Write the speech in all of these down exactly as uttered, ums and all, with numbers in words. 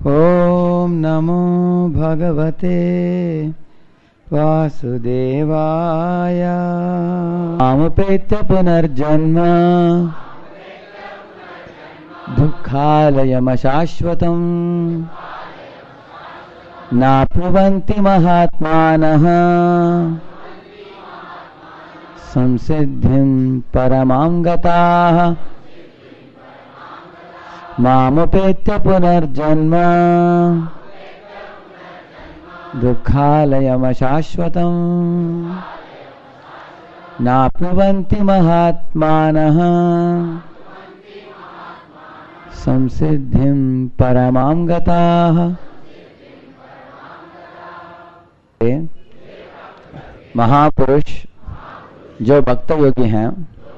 ओम नमो भगवते वासुदेवाय। मामुपेत्य पुनर्जन्म दुःखालयमशाश्वतम् नाप्नुवन्ति महात्मानः संसिद्धिं परमां गताः। मामुपेत्य पुनर्जन्म दुःखालयमशाश्वतम् नाप्नुवन्ति महात्मानः संसिद्धिं परमां गताः। महापुरुष जो भक्त योगी हैं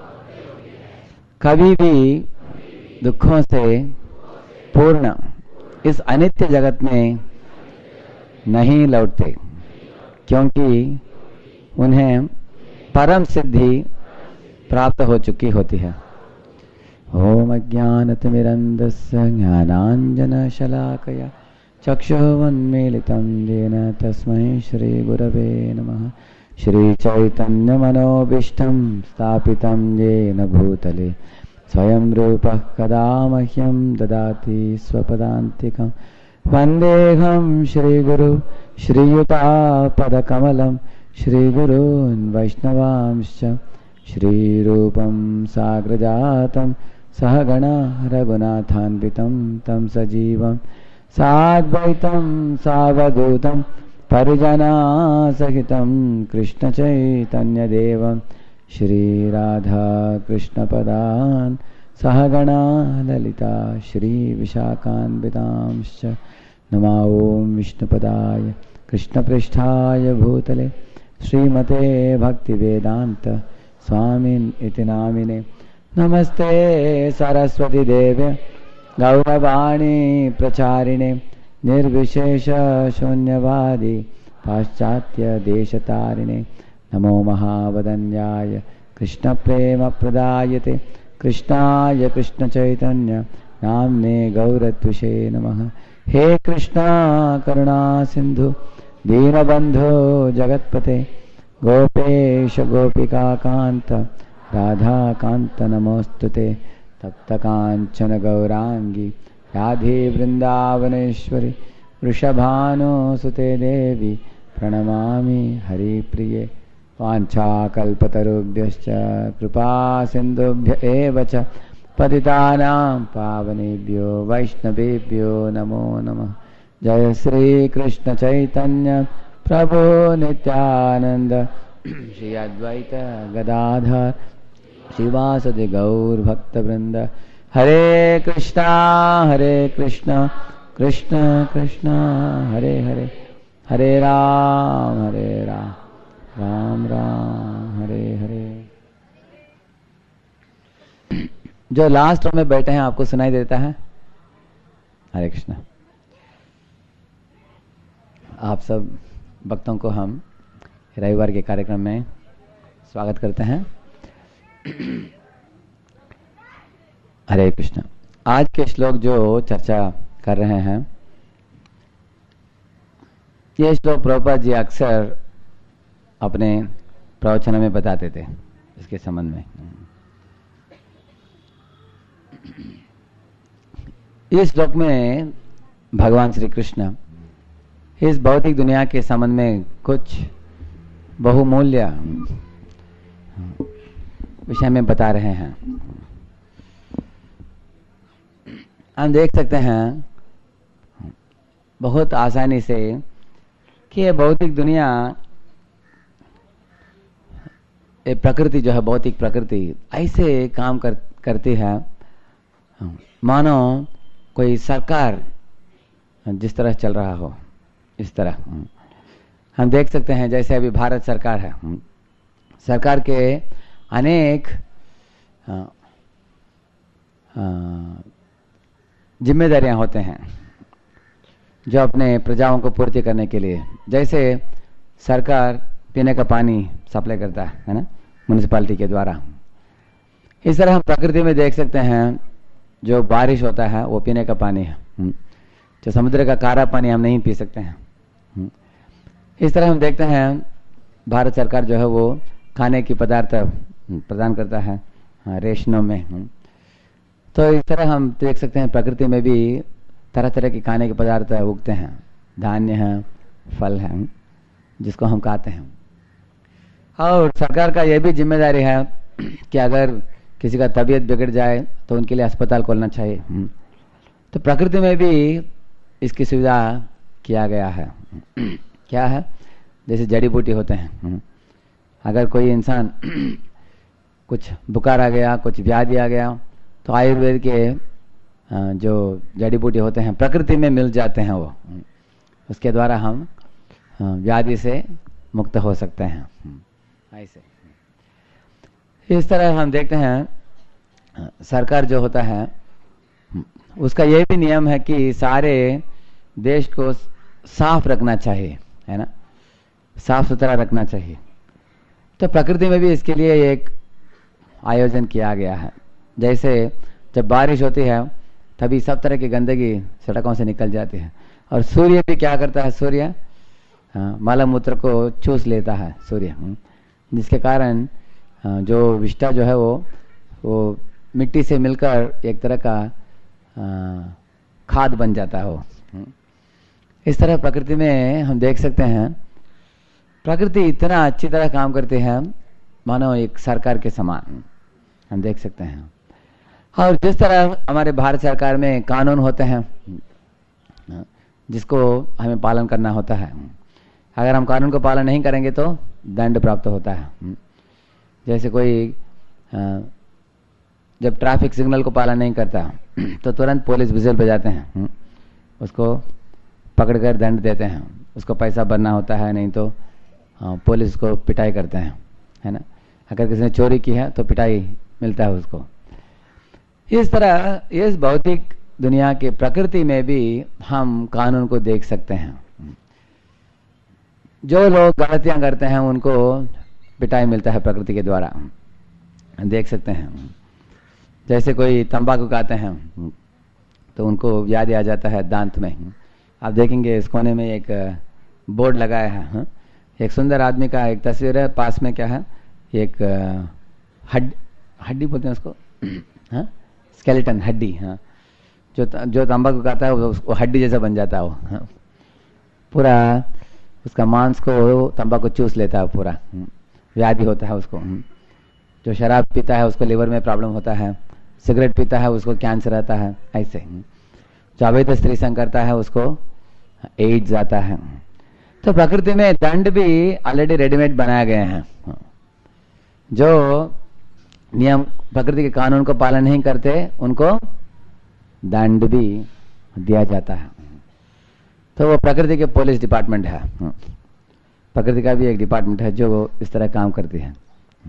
कभी भी दुखों से पूर्ण इस अनित्य जगत में नहीं लौटते, क्योंकि उन्हें परम सिद्धि प्राप्त हो चुकी होती है। ओम अज्ञानतिमिरन्धस्य ज्ञानाञ्जनशलाकया चक्षुरुन्मीलितं येन तस्मै श्रीगुरवे नमः। श्रीचैतन्यमनोभीष्टं स्थापितं येन भूतले स्वयं रूपः कदा मह्यं ददाति स्वपदान्तिकं। वन्देऽहं श्रीगुरु श्रीयुतापदकमलं श्रीगुरून् वैष्णवांश्च श्रीरूपं साग्रजातं सहगणा रघुनाथान्वितं तं सजीवं साद्वैतं सावधूतं परिजनासहितं कृष्णचैतन्यदेवं श्रीराधाकृष्णपदान् सहगणा ललिता श्रीविशाखान्वितांश्च। नमो ॐ विष्णुपदाय कृष्णपृष्ठाय भूतले श्रीमते भक्तिवेदान्त स्वामिन् इति नामिने। नमस्ते सरस्वती देवे गौरवाणी प्रचारिणे निर्विशेष शून्यवादी पाश्चात्य देशतारिणे। नमो महावदन्याय कृष्णप्रेमप्रदायते कृष्णाय कृष्णचैतन्य नाम्ने गौरत्विषे नमः। हे कृष्णा करुणा सिन्धु दीनबन्धो जगत्पते गोपेश गोपिकान्त राधाकान्त नमोस्तुते। तप्तकाञ्चन गौरांगी राधे वृन्दावनेश्वरी वृषभानुसुते देवी प्रणमामि हरिप्रिये। वाञ्छाकल्पतरुभ्यश्च कृपा सिन्धुभ्य एव च पतितानां पावनेभ्यो वैष्णवेभ्यो नमो नमः। जय श्री कृष्ण चैतन्य प्रभु नित्यानंद श्री अद्वैत गदाधर श्रीवासदि गौर भक्तवृंद। हरे कृष्णा हरे कृष्णा कृष्ण कृष्ण हरे हरे हरे राम हरे राम राम राम हरे हरे। जो लास्ट रो में बैठे हैं आपको सुनाई देता है? हरे कृष्ण। आप सब भक्तों को हम रविवार के कार्यक्रम में स्वागत करते हैं। हरे कृष्ण। आज के श्लोक जो चर्चा कर रहे हैं ये श्लोक प्रभुपाद जी अक्सर अपने प्रवचन में बताते थे इसके संबंध में। इस श्लोक में भगवान श्री कृष्ण इस भौतिक दुनिया के संबंध में कुछ बहुमूल्य विषय में बता रहे हैं। हम देख सकते हैं बहुत आसानी से कि ये भौतिक दुनिया, ये प्रकृति जो है भौतिक प्रकृति ऐसे काम कर, करती है मानो कोई सरकार जिस तरह चल रहा हो इस तरह। हम देख सकते हैं जैसे अभी भारत सरकार है, सरकार के अनेक जिम्मेदारियां होते हैं जो अपने प्रजाओं को पूर्ति करने के लिए। जैसे सरकार पीने का पानी सप्लाई करता है, है ना, म्युनिसिपैलिटी के द्वारा। इस तरह हम प्रकृति में देख सकते हैं जो बारिश होता है वो पीने का पानी है, जो समुद्र का खारा पानी हम नहीं पी सकते हैं। इस तरह हम देखते हैं भारत सरकार जो है वो खाने की पदार्थ प्रदान करता है रेशनों में। तो इस तरह हम देख सकते हैं प्रकृति में भी तरह तरह के खाने के पदार्थ उगते हैं, धान्य हैं, फल हैं, जिसको हम खाते हैं। और सरकार का यह भी जिम्मेदारी है कि अगर किसी का तबीयत बिगड़ जाए तो उनके लिए अस्पताल खोलना चाहिए। तो प्रकृति में भी इसकी सुविधा किया गया है। क्या है? जैसे जड़ी बूटी होते हैं, अगर कोई इंसान कुछ बुखार आ गया, कुछ व्याधि आ गया, तो आयुर्वेद के जो जड़ी बूटी होते हैं प्रकृति में मिल जाते हैं, वो उसके द्वारा हम व्याधि से मुक्त हो सकते हैं। ऐसे इस तरह हम देखते हैं सरकार जो होता है उसका यह भी नियम है कि सारे देश को साफ रखना चाहिए, है ना, साफ सुथरा रखना चाहिए। तो प्रकृति में भी इसके लिए एक आयोजन किया गया है। जैसे जब बारिश होती है तभी सब तरह की गंदगी सड़कों से निकल जाती है, और सूर्य भी क्या करता है, सूर्य मल मूत्र को चूस लेता है सूर्य, जिसके कारण जो विष्टा जो है वो वो मिट्टी से मिलकर एक तरह का खाद बन जाता है वो। इस तरह प्रकृति में हम देख सकते हैं प्रकृति इतना अच्छी तरह काम करती है मानो एक सरकार के समान हम देख सकते हैं। और जिस तरह हमारे भारत सरकार में कानून होते हैं जिसको हमें पालन करना होता है, अगर हम कानून को पालन नहीं करेंगे तो दंड प्राप्त होता है। जैसे कोई जब ट्रैफिक सिग्नल को पालन नहीं करता तो तुरंत पुलिस विजिल बजाते हैं, उसको पकड़कर दंड देते हैं, उसको पैसा भरना होता है, नहीं तो पुलिस को पिटाई करते हैं, है ना। अगर किसी ने चोरी की है तो पिटाई मिलता है उसको। इस तरह इस भौतिक दुनिया के प्रकृति में भी हम कानून को देख सकते हैं। जो लोग गलतियां करते हैं उनको पिटाई मिलता है प्रकृति के द्वारा, देख सकते हैं। जैसे कोई तंबाकू खाते हैं तो उनको व्याधि आ जाता है दांत में। आप देखेंगे इस कोने में एक बोर्ड लगाया है, एक सुंदर आदमी का एक तस्वीर है, पास में क्या है, एक हड्डी हड्डी बोलते हैं उसको, हाँ, स्केलेटन, हड्डी। हाँ, जो जो तंबाकू खाता है वो हड्डी जैसा बन जाता है वो, हाँ? पूरा उसका मांस को तंबाकू चूस लेता है, पूरा व्याधि होता है उसको। जो शराब पीता है उसको लिवर में प्रॉब्लम होता है, सिगरेट पीता है उसको कैंसर आता है, ऐसे। जो अवैध स्त्री संग करता है उसको एड्स आता है। तो प्रकृति में दंड भी ऑलरेडी रेडीमेड बनाए गए हैं। जो नियम प्रकृति के कानून को पालन नहीं करते उनको दंड भी दिया जाता है। तो वो प्रकृति के पुलिस डिपार्टमेंट है, प्रकृति का भी एक डिपार्टमेंट है जो इस तरह काम करती है।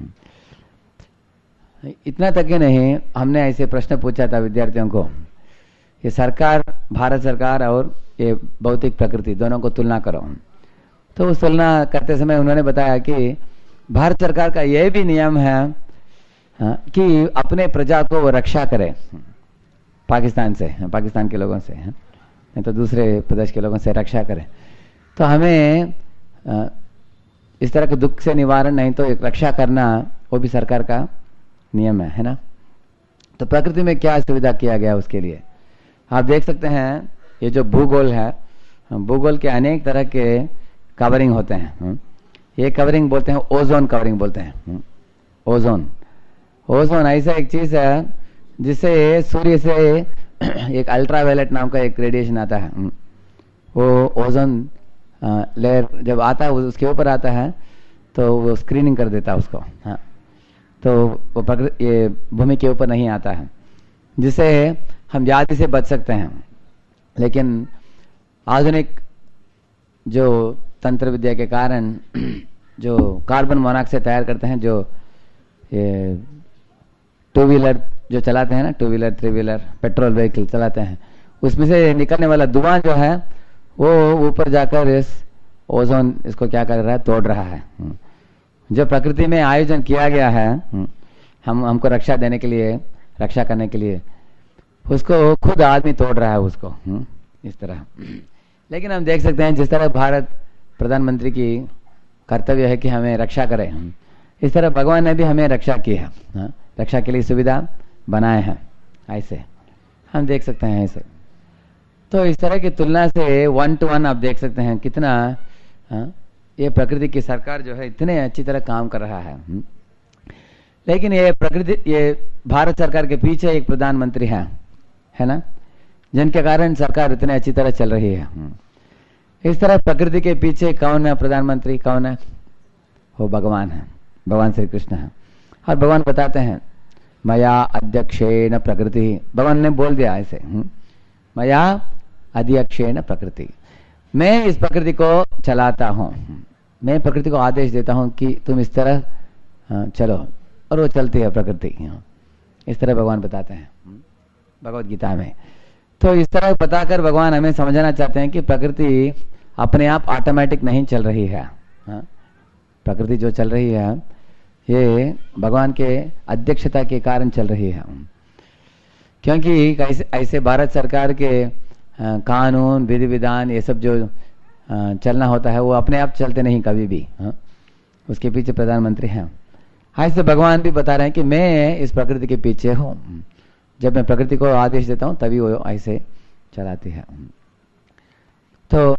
इतना तक ही नहीं, हमने ऐसे प्रश्न पूछा था विद्यार्थियों को, ये सरकार, भारत सरकार और ये भौतिक प्रकृति दोनों को तुलना करो। तो उस तुलना करते समय उन्होंने बताया कि भारत सरकार का यह भी नियम है कि अपने प्रजा को वो रक्षा करे पाकिस्तान से, पाकिस्तान के लोगों से, नहीं तो दूसरे प्रदेश के लोगों से रक्षा करे। तो हमें इस तरह के दुख से निवारण, नहीं तो एक रक्षा करना, वो भी सरकार का नियम है, है ना। तो प्रकृति में क्या सुविधा किया गया उसके लिए आप देख सकते हैं। ये जो भूगोल है, भूगोल के अनेक तरह के कवरिंग होते हैं। ये कवरिंग बोलते हैं ओजोन कवरिंग बोलते हैं। ओजोन ओजोन ऐसा एक चीज है जिससे सूर्य से एक अल्ट्रावायलेट नाम का एक रेडिएशन आता है। वो ओजोन लेयर जब आता है उसके ऊपर आता है तो वो स्क्रीनिंग कर देता है उसको, हाँ। तो वो प्रकृति ये भूमि के ऊपर नहीं आता है, जिससे हम व्याधि से बच सकते हैं। लेकिन आधुनिक जो तंत्र विद्या के कारण जो कार्बन मोनोऑक्साइड तैयार करते हैं, जो ये टू व्हीलर जो चलाते हैं ना, two wheeler, three wheeler, petrol vehicle चलाते हैं, उसमें से निकलने वाला धुआं जो है वो ऊपर जाकर इस ओजोन इसको क्या कर रहा है, तोड़ रहा है। जो प्रकृति में आयोजन किया गया है हम हमको रक्षा देने के लिए, रक्षा करने के लिए, उसको खुद आदमी तोड़ रहा है उसको। इस तरह। लेकिन हम देख सकते हैं जिस तरह भारत प्रधानमंत्री की कर्तव्य है कि हमें रक्षा करें, इस तरह भगवान ने भी हमें रक्षा की है, हाँ? रक्षा के लिए सुविधा बनाए हैं, ऐसे हम देख सकते हैं ऐसे। तो इस तरह की तुलना से वन टू वन आप देख सकते हैं कितना, हाँ? ये प्रकृति की सरकार जो है इतने अच्छी तरह काम कर रहा है। लेकिन ये प्रकृति, ये भारत सरकार के पीछे एक प्रधानमंत्री है है ना, जिनके कारण सरकार इतने अच्छी तरह चल रही है। इस तरह प्रकृति के पीछे कौन है प्रधानमंत्री, कौन है? वो भगवान है, भगवान श्री कृष्ण है। और भगवान बताते हैं मया अध्यक्षेण प्रकृति, भगवान ने बोल दिया ऐसे, मया अध्यक्षेण प्रकृति, मैं इस प्रकृति को चलाता हूँ, मैं प्रकृति को आदेश देता हूँ कि तुम इस तरह चलो, और वो चलती है प्रकृति। इस तरह भगवान बताते हैं भगवत गीता में। तो इस तरह बताकर भगवान हमें समझाना चाहते हैं कि प्रकृति अपने आप ऑटोमेटिक नहीं चल रही है, हाँ? प्रकृति जो चल रही है ये भगवान के अध्यक्षता के कारण चल रही है, क्योंकि ऐसे ऐसे भारत सरकार के कानून विधि विधान ये सब जो चलना होता है वो अपने आप चलते नहीं कभी भी, हाँ? उसके पीछे प्रधानमंत्री हैं। ऐसे भगवान भी बता रहे हैं कि मैं इस प्रकृति के पीछे हूँ, जब मैं प्रकृति को आदेश देता हूँ तभी वो ऐसे चलाती है। तो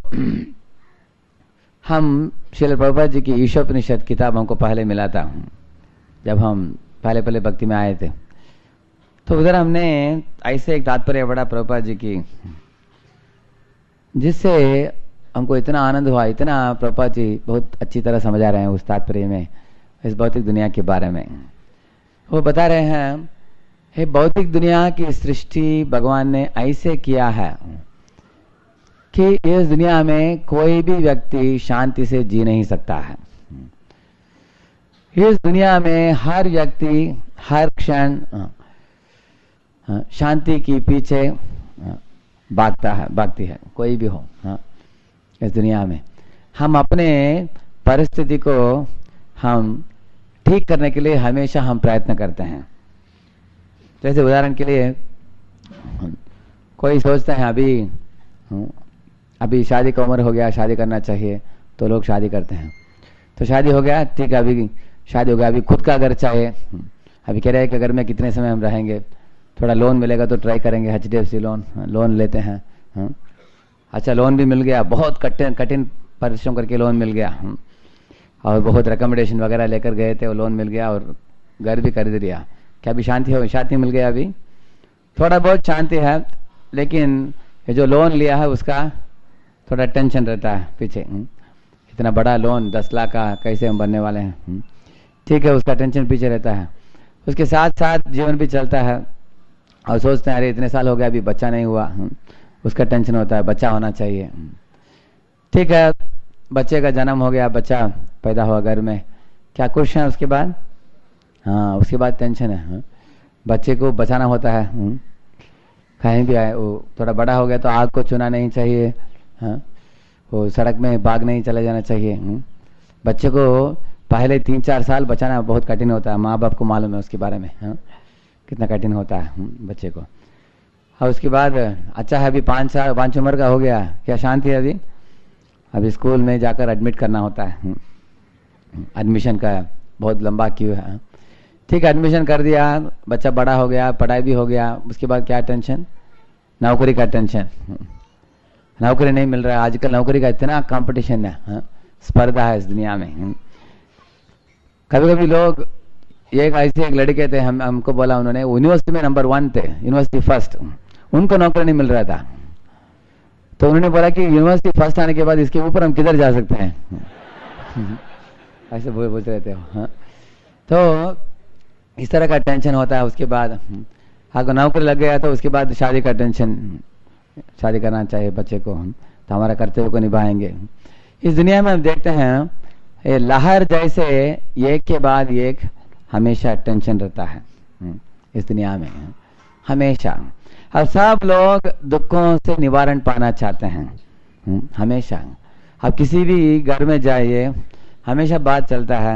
हम श्रील प्रभुपाद जी की ईशोपनिषद किताब हमको पहले मिला था, जब हम पहले पहले भक्ति में आए थे, तो उधर हमने ऐसे एक तात्पर्य पढ़ा प्रभुपाद जी की, जिससे हमको इतना आनंद हुआ, इतना प्रभुपाद जी बहुत अच्छी तरह समझा रहे हैं उस तात्पर्य में, इस भौतिक दुनिया के बारे में। वो बता रहे हैं हे भौतिक दुनिया की सृष्टि भगवान ने ऐसे किया है कि इस दुनिया में कोई भी व्यक्ति शांति से जी नहीं सकता है। इस दुनिया में हर व्यक्ति हर क्षण शांति के पीछे भागता है भागती है, कोई भी हो, हाँ? इस दुनिया में हम अपने परिस्थिति को हम ठीक करने के लिए हमेशा हम प्रयत्न करते हैं। जैसे उदाहरण के लिए कोई सोचता है अभी अभी शादी का उम्र हो गया, शादी करना चाहिए, तो लोग शादी करते हैं। तो शादी हो गया, ठीक है, अभी शादी हो गया, अभी खुद का घर चाहिए, अभी कह रहे हैं कि घर में कितने समय हम रहेंगे, थोड़ा लोन मिलेगा तो ट्राई करेंगे, H D F C loan loan लेते हैं, हाँ? अच्छा लोन भी मिल गया, बहुत कठिन कठिन परिश्रम करके लोन मिल गया, हाँ? और बहुत रिकमेंडेशन वगैरह लेकर गए थे, वो लोन मिल गया और घर भी खरीद लिया। क्या अभी शांति हो, शांति मिल गया, अभी थोड़ा बहुत शांति है, लेकिन ये जो लोन लिया है उसका थोड़ा टेंशन रहता है पीछे, इतना बड़ा लोन दस लाख का कैसे हम भरने वाले हैं, ठीक है, उसका टेंशन पीछे रहता है। उसके साथ साथ जीवन भी चलता है और सोचते हैं अरे इतने साल हो गया अभी बच्चा नहीं हुआ, उसका टेंशन होता है, बच्चा होना चाहिए, ठीक है, बच्चे का जन्म हो गया, बच्चा पैदा हुआ घर में, क्या खुश हैं उसके बाद? हाँ, उसके बाद टेंशन है, हाँ? बच्चे को बचाना होता है, कहीं भी आए, वो थोड़ा बड़ा हो गया तो आग को छूना नहीं चाहिए, हाँ? वो सड़क में भाग नहीं चले जाना चाहिए, हाँ? बच्चे को पहले तीन चार साल बचाना बहुत कठिन होता है, माँ बाप को मालूम है उसके बारे में, हाँ? कितना कठिन होता है बच्चे को। और उसके बाद अच्छा है अभी पाँच साल पाँच उम्र का हो गया, क्या शांति है अभी? अभी स्कूल में जाकर एडमिट करना होता है, एडमिशन का बहुत लंबा क्यू है, ठीक है, एडमिशन कर दिया, बच्चा बड़ा हो गया, पढ़ाई भी हो गया, उसके बाद क्या टेंशन? नौकरी का टेंशन, नौकरी नहीं मिल रहा है, आजकल नौकरी का इतना कंपटीशन है, हाँ? स्पर्धा है इस दुनिया में। कभी कभी लोग, एक ऐसे एक लड़के थे, हम हमको बोला उन्होंने, यूनिवर्सिटी में नंबर वन थे, यूनिवर्सिटी फर्स्ट, उनको नौकरी नहीं मिल रहा था, तो उन्होंने बोला कि यूनिवर्सिटी फर्स्ट आने के बाद इसके ऊपर हम किधर जा सकते हैं, ऐसे बोल रहे थे, हाँ? तो इस तरह का टेंशन होता है। उसके बाद अगर नौकरी लग गया तो उसके बाद शादी का टेंशन, शादी करना चाहिए बच्चे को, हम तो हमारा कर्तव्य को निभाएंगे। इस दुनिया में हम देखते हैं ये लहर जैसे एक के बाद एक हमेशा टेंशन रहता है इस दुनिया में, हमेशा। अब सब लोग दुखों से निवारण पाना चाहते हैं हमेशा। अब किसी भी घर में जाइए, हमेशा बात चलता है,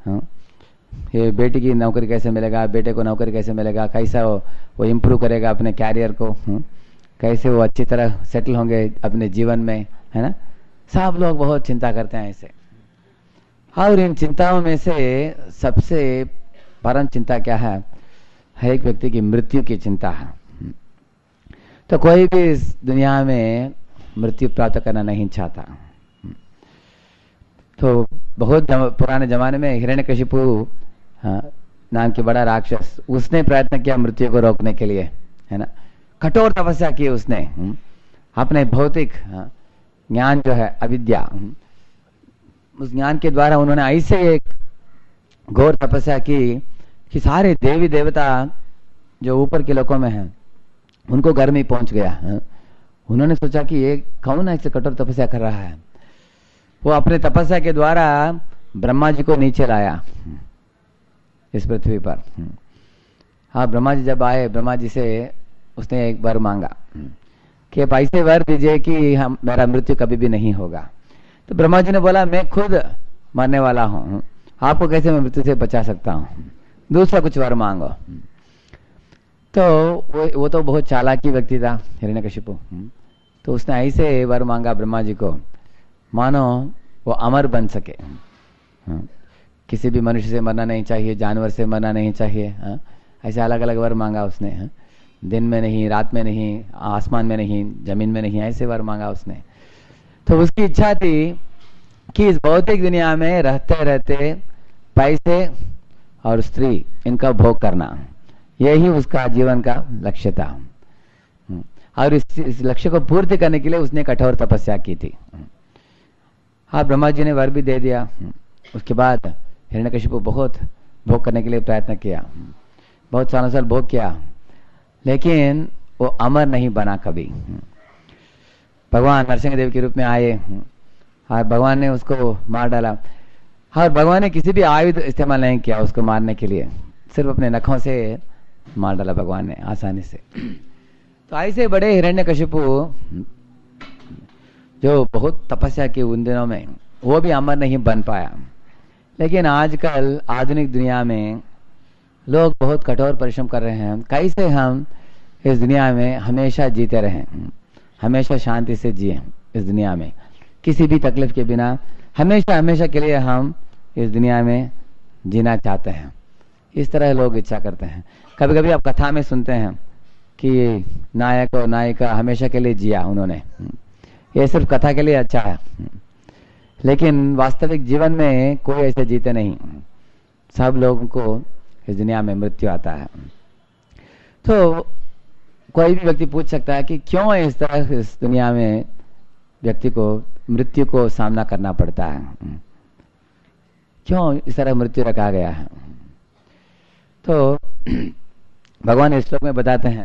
ये बेटी की नौकरी कैसे मिलेगा, बेटे को नौकरी कैसे मिलेगा, कैसा वो वो इम्प्रूव करेगा अपने कैरियर को, कैसे वो अच्छी तरह सेटल होंगे अपने जीवन में, है ना। सब लोग बहुत चिंता करते हैं ऐसे। और इन चिंताओं में से सबसे परम चिंता क्या है? हर एक व्यक्ति की मृत्यु की चिंता है। तो कोई भी इस दुनिया में मृत्यु प्राप्त करना नहीं चाहता। तो बहुत जम, पुराने जमाने में हिरण्यकशिपु नाम के बड़ा राक्षस, उसने प्रयत्न किया मृत्यु को रोकने के लिए, है ना। कठोर तपस्या की उसने, अपने भौतिक ज्ञान जो है अविद्या, उस ज्ञान के द्वारा उन्होंने ऐसे एक घोर तपस्या की कि सारे देवी देवता जो ऊपर के लोकों में हैं उनको गर्मी पहुंच गया। उन्होंने सोचा कि ये कौन ऐसे कठोर तपस्या कर रहा है। वो अपने तपस्या के द्वारा ब्रह्मा जी को नीचे लाया इस पृथ्वी पर। हाँ, ब्रह्मा जी जब आए, ब्रह्मा जी से उसने एक वर मांगा कि आप ऐसे वर दीजिए कि हम मेरा मृत्यु कभी भी नहीं होगा। तो ब्रह्मा जी ने बोला, मैं खुद मरने वाला हूँ, आपको कैसे मैं मृत्यु से बचा सकता हूँ, दूसरा कुछ वर मांगो। तो वो वो तो बहुत चालाकी व्यक्ति था हिरण्यकशिपु। तो उसने ऐसे वर मांगा ब्रह्मा जी को, मानो वो अमर बन सके। किसी भी मनुष्य से मरना नहीं चाहिए, जानवर से मरना नहीं चाहिए, ऐसे अलग अलग वर मांगा उसने। दिन में नहीं, रात में नहीं, आसमान में नहीं, जमीन में नहीं, ऐसे वर मांगा उसने। तो उसकी इच्छा थी कि इस भौतिक दुनिया में रहते रहते पैसे और स्त्री इनका भोग करना, यही उसका जीवन का लक्ष्य था। और इस, इस लक्ष्य को पूर्ति करने के लिए उसने कठोर तपस्या की थी। हाँ, ब्रह्मा जी ने वर भी दे दिया। उसके बाद हिरण्यकशिपु बहुत भोग करने के लिए प्रयत्न किया, बहुत सालों साल भोग किया, लेकिन वो अमर नहीं बना कभी। भगवान नरसिंह देव के रूप में आए और भगवान ने उसको मार डाला। और भगवान ने किसी भी आयुध इस्तेमाल नहीं किया उसको मारने के लिए, सिर्फ अपने नखों से मार डाला भगवान ने आसानी से। तो ऐसे बड़े हिरण्यकशिपु जो बहुत तपस्या की उन दिनों में, वो भी अमर नहीं बन पाया। लेकिन आजकल आधुनिक दुनिया में लोग बहुत कठोर परिश्रम कर रहे हैं, कैसे हम इस दुनिया में हमेशा जीते रहें, हमेशा शांति से जिए इस दुनिया में, किसी भी तकलीफ के बिना हमेशा हमेशा के लिए हम इस दुनिया में जीना चाहते हैं। इस तरह लोग इच्छा करते हैं। कभी कभी आप कथा में सुनते हैं कि नायक और नायिका हमेशा के लिए जिया उन्होंने, ये सिर्फ कथा के लिए अच्छा है, लेकिन वास्तविक जीवन में कोई ऐसे जीते नहीं। सब लोगों को इस दुनिया में मृत्यु आता है। तो कोई भी व्यक्ति पूछ सकता है कि क्यों इस तरह इस दुनिया में व्यक्ति को मृत्यु को सामना करना पड़ता है, क्यों इस तरह मृत्यु रखा गया है। तो भगवान इस श्लोक में बताते हैं,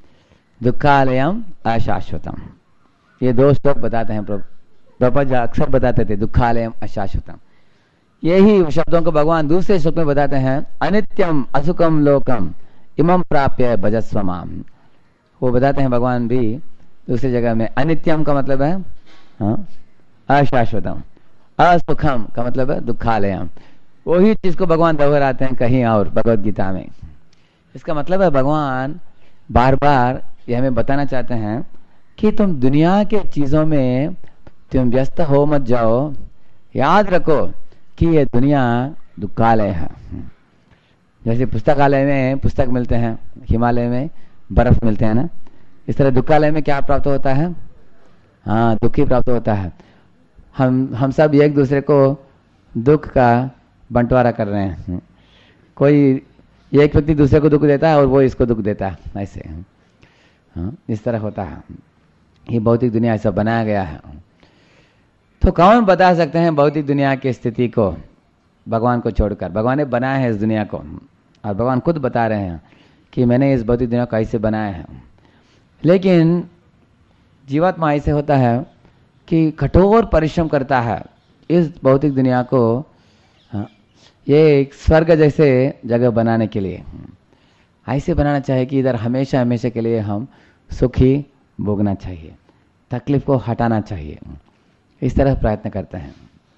दुखालयम अशाश्वतम। ये दो श्लोक बताते हैं, प्रभुपाद अक्सर बताते थे दुखालयम अशाश्वतम। यही शब्दों को भगवान दूसरे श्लोक में बताते हैं, अनित्यम असुखम लोकम इमं प्राप्य भजस्व माम। वो बताते हैं भगवान भी दूसरी जगह में, अनित्यम का मतलब है हाँ, अशाश्वतम, असुखम का मतलब है दुखालयम। वही चीज को भगवान दोहराते हैं कहीं और भगवद गीता में। इसका मतलब है भगवान बार बार ये हमें बताना चाहते हैं कि तुम दुनिया के चीजों में तुम व्यस्त हो मत जाओ, याद रखो कि ये दुनिया दुखालय है। जैसे पुस्तकालय में पुस्तक मिलते हैं, हिमालय में बर्फ मिलते हैं ना, इस तरह दुखालय में क्या प्राप्त होता है? हाँ, दुख ही प्राप्त होता है। हम हम सब एक दूसरे को दुख का बंटवारा कर रहे हैं। कोई एक व्यक्ति दूसरे को दुख देता है और वो इसको दुख देता है, ऐसे हाँ, इस तरह होता है। ये भौतिक दुनिया ऐसा बनाया गया है। तो कौन बता सकते हैं भौतिक दुनिया की स्थिति को भगवान को छोड़कर? भगवान ने बनाया है इस दुनिया को, और भगवान खुद बता रहे हैं कि मैंने इस भौतिक दुनिया को ऐसे बनाया है। लेकिन जीवात्मा ऐसे होता है कि कठोर परिश्रम करता है इस भौतिक दुनिया को हाँ, ये एक स्वर्ग जैसे जगह बनाने के लिए। ऐसे बनाना चाहिए कि इधर हमेशा हमेशा के लिए हम सुखी भोगना चाहिए, तकलीफ को हटाना चाहिए, इस तरह प्रयत्न करते हैं।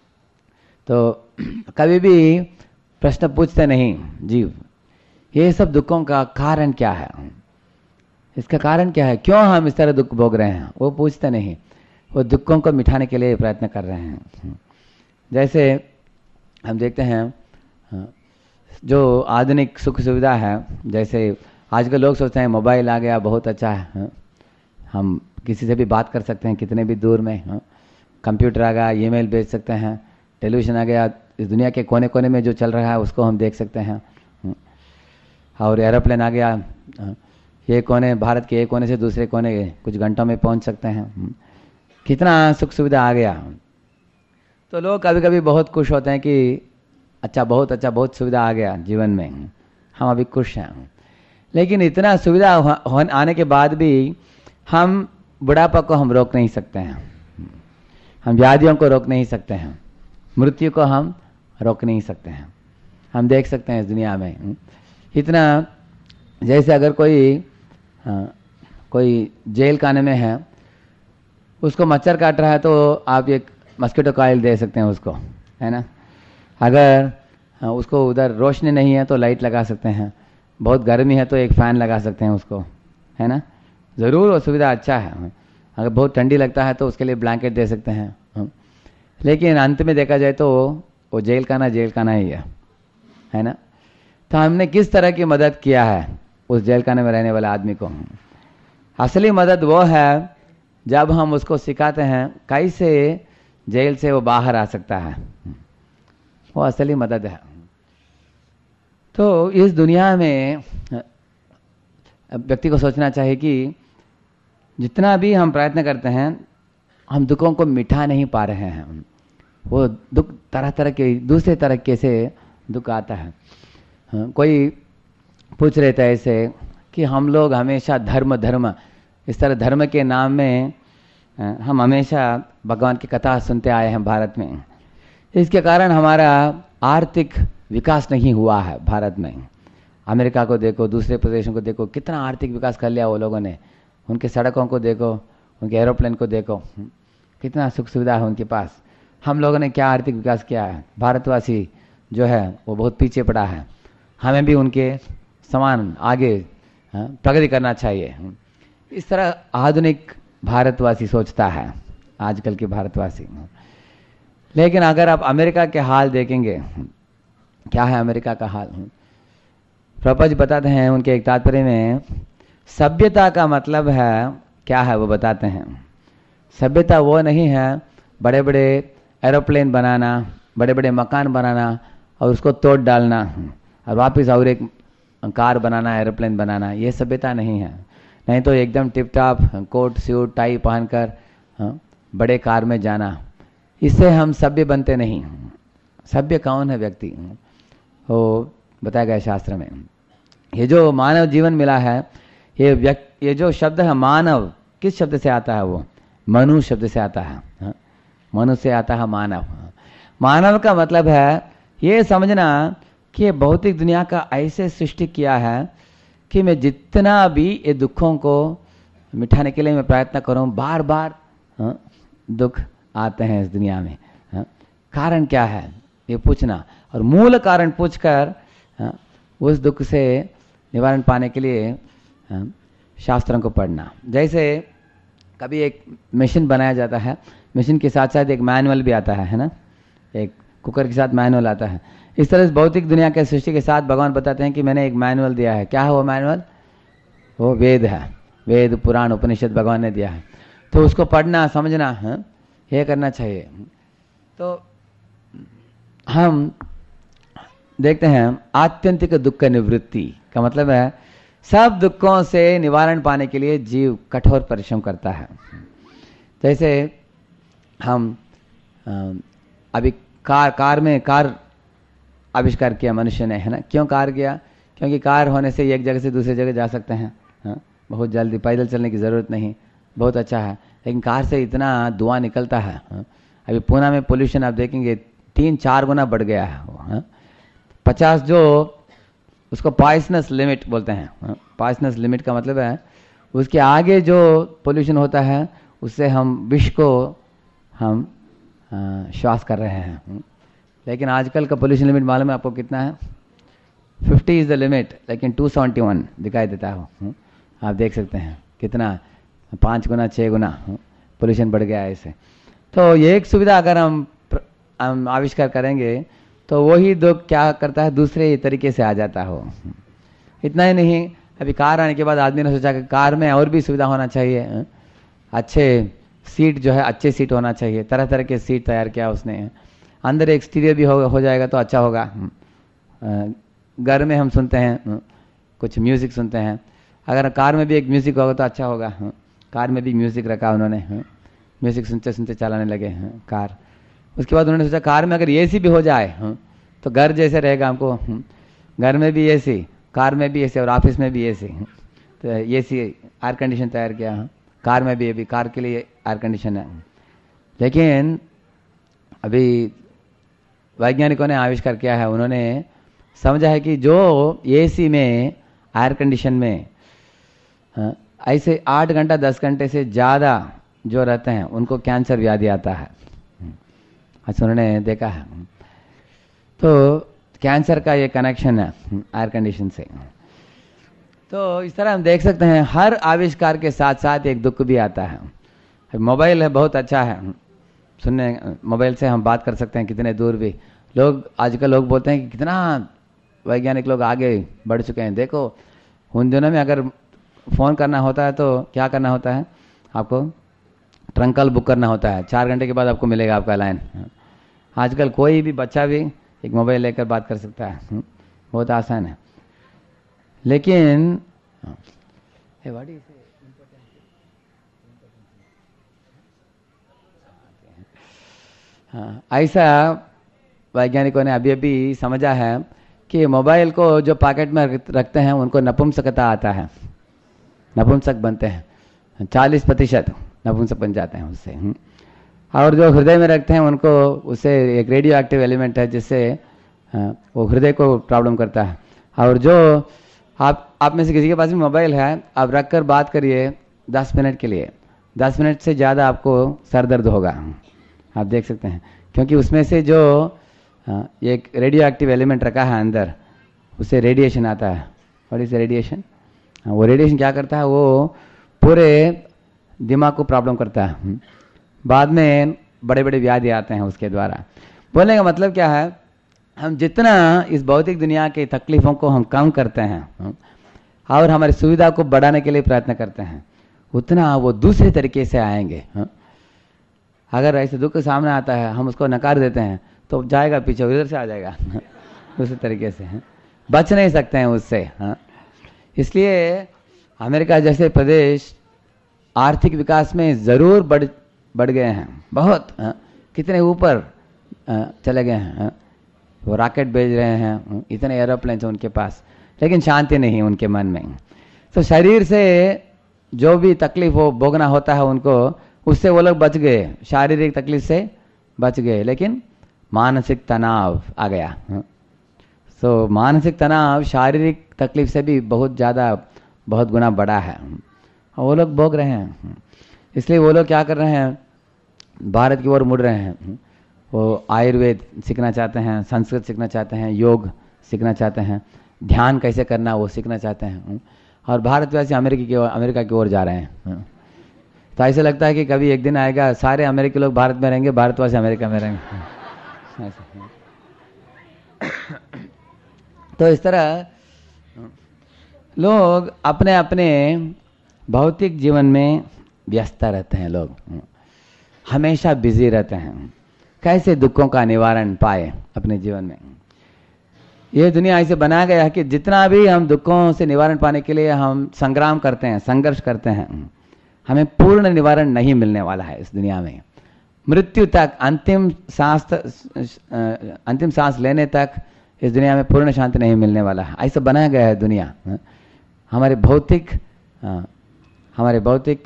तो कभी भी प्रश्न पूछते नहीं जीव, ये सब दुखों का कारण क्या है, इसका कारण क्या है, क्यों हम इस तरह दुख भोग रहे हैं, वो पूछते नहीं, वो दुखों को मिटाने के लिए प्रयत्न कर रहे हैं। जैसे हम देखते हैं जो आधुनिक सुख सुविधा है, जैसे आजकल लोग सोचते हैं मोबाइल आ गया बहुत अच्छा है, हम किसी से भी बात कर सकते हैं कितने भी दूर में, कंप्यूटर आ गया, ईमेल भेज सकते हैं, टेलीविज़न आ गया, इस दुनिया के कोने कोने में जो चल रहा है उसको हम देख सकते हैं, और एरोप्लेन आ गया, ये कोने भारत के एक कोने से दूसरे कोने कुछ घंटों में पहुंच सकते हैं, कितना सुख सुविधा आ गया। तो लोग कभी कभी बहुत खुश होते हैं कि अच्छा बहुत अच्छा बहुत सुविधा आ गया जीवन में, हम अभी खुश हैं। लेकिन इतना सुविधा आने के बाद भी हम बुढ़ापा को हम रोक नहीं सकते हैं, हम व्याधियों को रोक नहीं सकते हैं, मृत्यु को हम रोक नहीं सकते हैं। हम देख सकते हैं इस दुनिया में इतना, जैसे अगर कोई हाँ, कोई जेल खाने में है, उसको मच्छर काट रहा है तो आप एक मस्कीटो कॉइल दे सकते हैं उसको, है ना। अगर हाँ, उसको उधर रोशनी नहीं है तो लाइट लगा सकते हैं, बहुत गर्मी है तो एक फ़ैन लगा सकते हैं उसको, है ना। ज़रूर वो सुविधा अच्छा है। अगर बहुत ठंडी लगता है तो उसके लिए ब्लैंकेट दे सकते हैं। लेकिन अंत में देखा जाए तो वो जेल खाना जेल खाना ही है, है ना। तो हमने किस तरह की मदद किया है उस जेल खाने में रहने वाले आदमी को। असली मदद वो है जब हम उसको सिखाते हैं कैसे जेल से वो बाहर आ सकता है, वो असली मदद है। तो इस दुनिया में व्यक्ति को सोचना चाहिए कि जितना भी हम प्रयत्न करते हैं हम दुखों को मिटा नहीं पा रहे हैं। वो दुख तरह तरह के दूसरे तरीके से दुख आता है। हाँ, कोई पूछ रहे थे ऐसे कि हम लोग हमेशा धर्म धर्म इस तरह धर्म के नाम में हम हमेशा भगवान की कथा सुनते आए हैं भारत में। इसके कारण हमारा आर्थिक विकास नहीं हुआ है भारत में। अमेरिका को देखो, दूसरे प्रदेशों को देखो, कितना आर्थिक विकास कर लिया वो लोगों ने। उनके सड़कों को देखो, उनके एरोप्लेन को देखो, कितना सुख सुविधा है उनके पास। हम लोगों ने क्या आर्थिक विकास किया है? भारतवासी जो है वो बहुत पीछे पड़ा है। हमें भी उनके समान आगे प्रगति करना चाहिए। इस तरह आधुनिक भारतवासी सोचता है, आजकल के भारतवासी। लेकिन अगर आप अमेरिका के हाल देखेंगे, क्या है अमेरिका का हाल? प्रभुपाद जी बताते हैं उनके एक तात्पर्य में, सभ्यता का मतलब है क्या है वो बताते हैं। सभ्यता वो नहीं है बड़े बड़े एरोप्लेन बनाना, बड़े बड़े मकान बनाना और उसको तोड़ डालना और वापस और एक कार बनाना, एरोप्लेन बनाना, ये सभ्यता नहीं है। नहीं तो एकदम tip top coat suit tie पहनकर बड़े कार में जाना, इससे हम सभ्य बनते नहीं। सभ्य कौन है व्यक्ति? वो बताया गया शास्त्र में। ये जो मानव जीवन मिला है, ये व्यक्ति, ये जो शब्द है मानव, किस शब्द से आता है? वो मनु शब्द से आता है। मनु से आता है मानव। मानव का मतलब है ये समझना कि भौतिक दुनिया का ऐसे सृष्टि किया है कि मैं जितना भी ये दुखों को मिटाने के लिए मैं प्रयत्न करूं, बार बार हाँ, दुख आते हैं इस दुनिया में। हाँ, कारण क्या है ये पूछना और मूल कारण पूछकर हाँ, उस दुख से निवारण पाने के लिए हाँ, शास्त्रों को पढ़ना। जैसे कभी एक मशीन बनाया जाता है, मशीन के साथ साथ एक मैनुअल भी आता है, है ना। एक कुकर के साथ मैनुअल आता है। इस तरह से भौतिक दुनिया के सृष्टि के साथ भगवान बताते हैं कि मैंने एक मैनुअल दिया है। क्या है वो मैनुअल? वो वेद है। वेद पुराण उपनिषद भगवान ने दिया है, तो उसको पढ़ना समझना है, ये करना चाहिए। तो हम देखते हैं आत्यंतिक दुख का निवृत्ति का मतलब है सब दुखों से निवारण पाने के लिए जीव कठोर परिश्रम करता है। जैसे हम अभी कार कार में कार आविष्कार किया मनुष्य ने, है ना। क्यों कार किया? क्योंकि कार होने से एक जगह से दूसरी जगह जा सकते हैं, हाँ, बहुत जल्दी, पैदल चलने की ज़रूरत नहीं, बहुत अच्छा है। लेकिन कार से इतना धुआं निकलता है। हाँ, अभी पुणे में पोल्यूशन आप देखेंगे तीन चार गुना बढ़ गया है वो। हाँ, पचास जो उसको पॉइजनस लिमिट बोलते हैं। हाँ, पॉइजनस लिमिट का मतलब है उसके आगे जो पोल्यूशन होता है उससे हम विष को हम श्वास कर रहे हैं। लेकिन आजकल का पोल्यूशन लिमिट मालूम है आपको कितना है? फिफ्टी इज़ द लिमिट, लेकिन टू सेवेंटी वन दिखाई देता है। आप देख सकते हैं कितना पाँच गुना छः गुना पोल्यूशन बढ़ गया है इससे। तो ये एक सुविधा अगर हम हम आविष्कार करेंगे तो वही दुख क्या करता है, दूसरे तरीके से आ जाता हो। इतना ही नहीं, अभी कार आने के बाद आदमी ने सोचा कि कार में और भी सुविधा होना चाहिए, अच्छे सीट जो है अच्छे सीट होना चाहिए, तरह तरह के सीट तैयार किया उसने, अंदर एक स्टीरियो भी हो, हो जाएगा तो अच्छा होगा। घर में हम सुनते हैं कुछ म्यूज़िक सुनते हैं, अगर कार में भी एक म्यूज़िक होगा तो अच्छा होगा। कार में भी म्यूज़िक रखा उन्होंने, म्यूज़िक सुनते सुनते चलाने लगे हैं कार। उसके बाद उन्होंने सोचा कार में अगर एसी भी हो जाए तो घर जैसे रहेगा हमको, घर में भी एसी, कार में भी एसी और ऑफिस में भी एसी। तो एसी एयर कंडीशन तैयार किया, कार में भी अभी कार के लिए एयर कंडीशन है। लेकिन अभी वैज्ञानिकों ने आविष्कार किया है, उन्होंने समझा है कि जो एसी में एयर कंडीशन में ऐसे आठ घंटा दस घंटे से ज़्यादा जो रहते हैं उनको कैंसर व्याधि आता है। अच्छा, उन्होंने देखा है। तो कैंसर का ये कनेक्शन है एयर कंडीशन से। तो इस तरह हम देख सकते हैं हर आविष्कार के साथ साथ एक दुख भी आता है। मोबाइल है बहुत अच्छा है, सुनने मोबाइल से हम बात कर सकते हैं कितने दूर भी। लोग आजकल लोग बोलते हैं कि कितना वैज्ञानिक लोग आगे बढ़ चुके हैं। देखो उन दिनों में अगर फ़ोन करना होता है तो क्या करना होता है, आपको ट्रंक कॉल बुक करना होता है, चार घंटे के बाद आपको मिलेगा आपका लाइन। आजकल कोई भी बच्चा भी एक मोबाइल लेकर बात कर सकता है, बहुत आसान है। लेकिन हाँ, ऐसा वैज्ञानिकों ने अभी अभी समझा है कि मोबाइल को जो पॉकेट में रखते हैं उनको नपुंसकता आता है, नपुंसक बनते हैं, चालीस प्रतिशत नपुंसक बन जाते हैं उससे। और जो हृदय में रखते हैं उनको, उससे एक रेडियो एक्टिव एलिमेंट है जिससे वो हृदय को प्रॉब्लम करता है। और जो आप आप में से किसी के पास भी मोबाइल है, आप रख कर बात करिए दस मिनट के लिए, दस मिनट से ज़्यादा आपको सर दर्द होगा, आप देख सकते हैं। क्योंकि उसमें से जो एक रेडियो एक्टिव एलिमेंट रखा है अंदर, उससे रेडिएशन आता है। और इस रेडिएशन, वो रेडिएशन क्या करता है, वो पूरे दिमाग को प्रॉब्लम करता है, बाद में बड़े बड़े व्याधि आते हैं उसके द्वारा। बोलने का मतलब क्या है, हम जितना इस भौतिक दुनिया की तकलीफ़ों को हम कम करते हैं और हमारी सुविधा को बढ़ाने के लिए प्रयत्न करते हैं, उतना वो दूसरे तरीके से आएंगे। अगर ऐसे दुख सामने आता है, हम उसको नकार देते हैं तो जाएगा पीछे, उधर से आ जाएगा दूसरे तरीके से, बच नहीं सकते हैं उससे। इसलिए अमेरिका जैसे प्रदेश आर्थिक विकास में ज़रूर बढ़ बढ़ गए हैं, बहुत हा? कितने ऊपर चले गए हैं। वो रॉकेट भेज रहे हैं, इतने एरोप्लेन हैं उनके पास, लेकिन शांति नहीं उनके मन में। तो शरीर से जो भी तकलीफ वो भोगना होता है उनको, उससे वो लोग बच गए, शारीरिक तकलीफ से बच गए, लेकिन मानसिक तनाव आ गया। तो मानसिक तनाव शारीरिक तकलीफ से भी बहुत ज़्यादा, बहुत गुना बड़ा है, और वो लोग भोग रहे हैं। इसलिए वो लोग क्या कर रहे हैं, भारत की ओर मुड़ रहे हैं। वो आयुर्वेद सीखना चाहते हैं, संस्कृत सीखना चाहते हैं, योग सीखना चाहते हैं, ध्यान कैसे करना वो सीखना चाहते हैं। और भारतवासी अमेरिका की ओर अमेरिका की ओर जा रहे हैं। तो ऐसे लगता है कि कभी एक दिन आएगा सारे अमेरिकी लोग भारत में रहेंगे, भारतवासी अमेरिका में रहेंगे। तो इस तरह लोग अपने अपने भौतिक जीवन में व्यस्त रहते हैं, लोग हमेशा बिजी रहते हैं, कैसे दुखों का निवारण पाए अपने जीवन में। ये दुनिया ऐसे बनाया गया है कि जितना भी हम दुखों से निवारण पाने के लिए हम संग्राम करते हैं, संघर्ष करते हैं, हमें पूर्ण निवारण नहीं मिलने वाला है इस दुनिया में। मृत्यु तक, अंतिम सांस अंतिम सांस लेने तक इस दुनिया में पूर्ण शांति नहीं मिलने वाला है। ऐसा बनाया गया है दुनिया। हमारे भौतिक हमारे भौतिक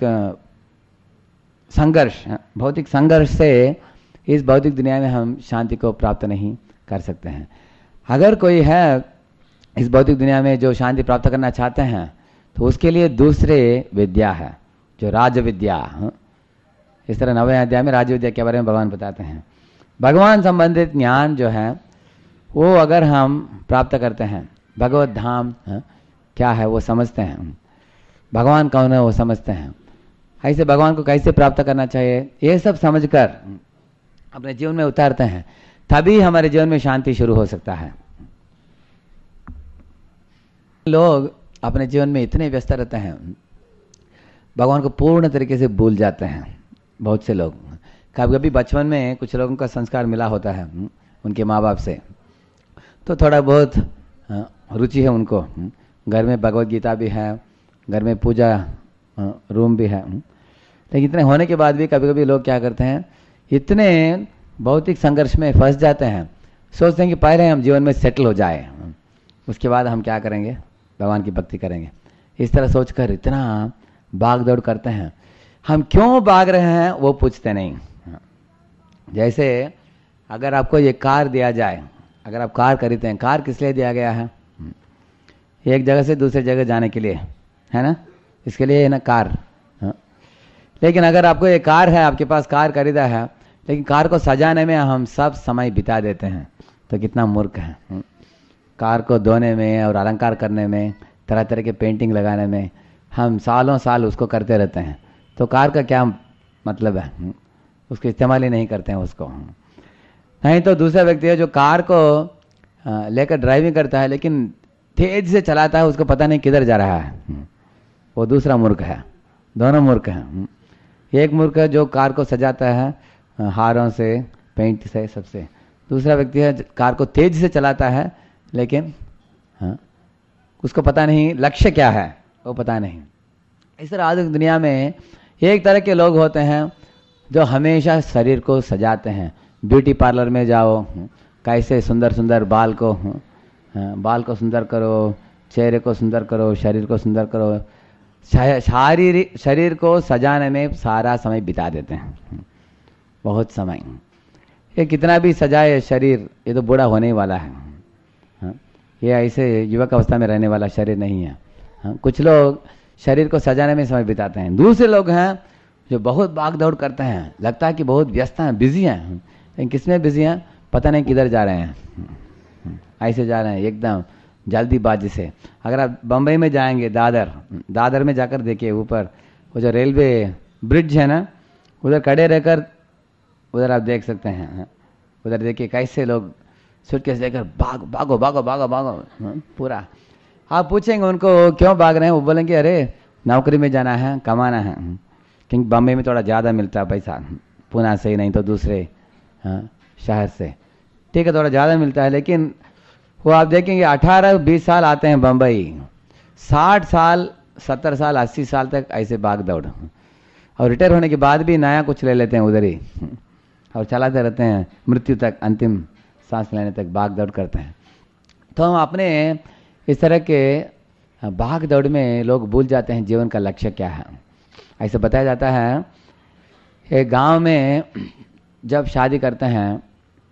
संघर्ष भौतिक संघर्ष से इस भौतिक दुनिया में हम शांति को प्राप्त नहीं कर सकते हैं। अगर कोई है इस भौतिक दुनिया में जो शांति प्राप्त करना चाहते हैं, तो उसके लिए दूसरे विद्या है, जो राज विद्या। इस तरह नवे अध्याय में राज विद्या के बारे में भगवान बताते हैं। भगवान संबंधित ज्ञान जो है वो अगर हम प्राप्त करते हैं, भगवत धाम क्या है वो समझते हैं, भगवान कौन है वो समझते हैं। ऐसे भगवान को कैसे प्राप्त करना चाहिए ये सब समझकर अपने जीवन में उतारते हैं, तभी हमारे जीवन में शांति शुरू हो सकता है। लोग अपने जीवन में इतने व्यस्त रहते हैं, भगवान को पूर्ण तरीके से भूल जाते हैं। बहुत से लोग, कभी कभी बचपन में कुछ लोगों का संस्कार मिला होता है उनके माँ बाप से, तो थोड़ा बहुत रुचि है उनको, घर में भगवत गीता भी है, घर में पूजा रूम भी है, लेकिन इतने होने के बाद भी कभी कभी लोग क्या करते हैं, इतने भौतिक संघर्ष में फंस जाते हैं, सोचते हैं कि पहले हम जीवन में सेटल हो जाए, उसके बाद हम क्या करेंगे, भगवान की भक्ति करेंगे। इस तरह सोचकर इतना भाग दौड़ करते हैं। हम क्यों भाग रहे हैं वो पूछते नहीं। जैसे अगर आपको ये कार दिया जाए, अगर आप कार खरीदते हैं, कार किस लिए दिया गया है? एक जगह से दूसरी जगह जाने के लिए, है ना, इसके लिए है ना कार। लेकिन अगर आपको ये कार है, आपके पास कार खरीदा है, लेकिन कार को सजाने में हम सब समय बिता देते हैं, तो कितना मूर्ख है। कार को धोने में और अलंकार करने में, तरह तरह के पेंटिंग लगाने में हम सालों साल उसको करते रहते हैं, तो कार का क्या मतलब है? उसको इस्तेमाल ही नहीं करते हैं उसको। नहीं तो दूसरा व्यक्ति है जो कार को लेकर ड्राइविंग करता है, लेकिन तेज से चलाता है, उसको पता नहीं किधर जा रहा है, वो दूसरा मूर्ख है। दोनों मूर्ख हैं। एक मूर्ख है जो कार को सजाता है हारों से, पेंट से, सबसे। दूसरा व्यक्ति है कार को तेज से चलाता है, लेकिन हाँ उसको पता नहीं लक्ष्य क्या है, वो पता नहीं। इस तरह आधुनिक दुनिया में एक तरह के लोग होते हैं जो हमेशा शरीर को सजाते हैं। ब्यूटी पार्लर में जाओ, कैसे सुंदर सुंदर बाल को बाल को सुंदर करो, चेहरे को सुंदर करो, शरीर को सुंदर करो, शारीरिक शरीर को सजाने में सारा समय बिता देते हैं, बहुत समय। ये कितना भी सजाए शरीर, ये तो बूढ़ा होने वाला है। हाँ, ये ऐसे युवक अवस्था में रहने वाला शरीर नहीं है। हाँ, कुछ लोग शरीर को सजाने में समय बिताते हैं। दूसरे लोग हैं जो बहुत भाग दौड़ करते हैं, लगता है कि बहुत व्यस्त हैं, बिजी हैं, लेकिन किसमें बिजी हैं पता नहीं, किधर जा रहे हैं, ऐसे जा रहे हैं एकदम जल्दीबाजी से। अगर आप बम्बई में जाएंगे, दादर दादर में जाकर देखिए, ऊपर वो जो रेलवे ब्रिज है ना, उधर खड़े रहकर उधर आप देख सकते हैं, उधर देखिए कैसे लोग सूटकेस लेकर भाग भागो भागो भागो भागो पूरा। आप पूछेंगे उनको क्यों भाग रहे हैं, वो बोलेंगे अरे नौकरी में जाना है, कमाना है, क्योंकि बम्बई में थोड़ा ज़्यादा मिलता है पैसा, पुणे से, नहीं तो दूसरे हाँ शहर से, ठीक है, थोड़ा ज़्यादा मिलता है। लेकिन वो आप देखेंगे अठारह बीस साल आते हैं बम्बई, साठ साल सत्तर साल अस्सी साल तक ऐसे भाग दौड़, और रिटायर होने के बाद भी नया कुछ ले लेते हैं उधर ही, और चलाते रहते हैं मृत्यु तक, अंतिम सांस लेने तक भाग दौड़ करते हैं। तो हम अपने इस तरह के भाग दौड़ में लोग भूल जाते हैं जीवन का लक्ष्य क्या है। ऐसे बताया जाता है, एक गांव में जब शादी करते हैं,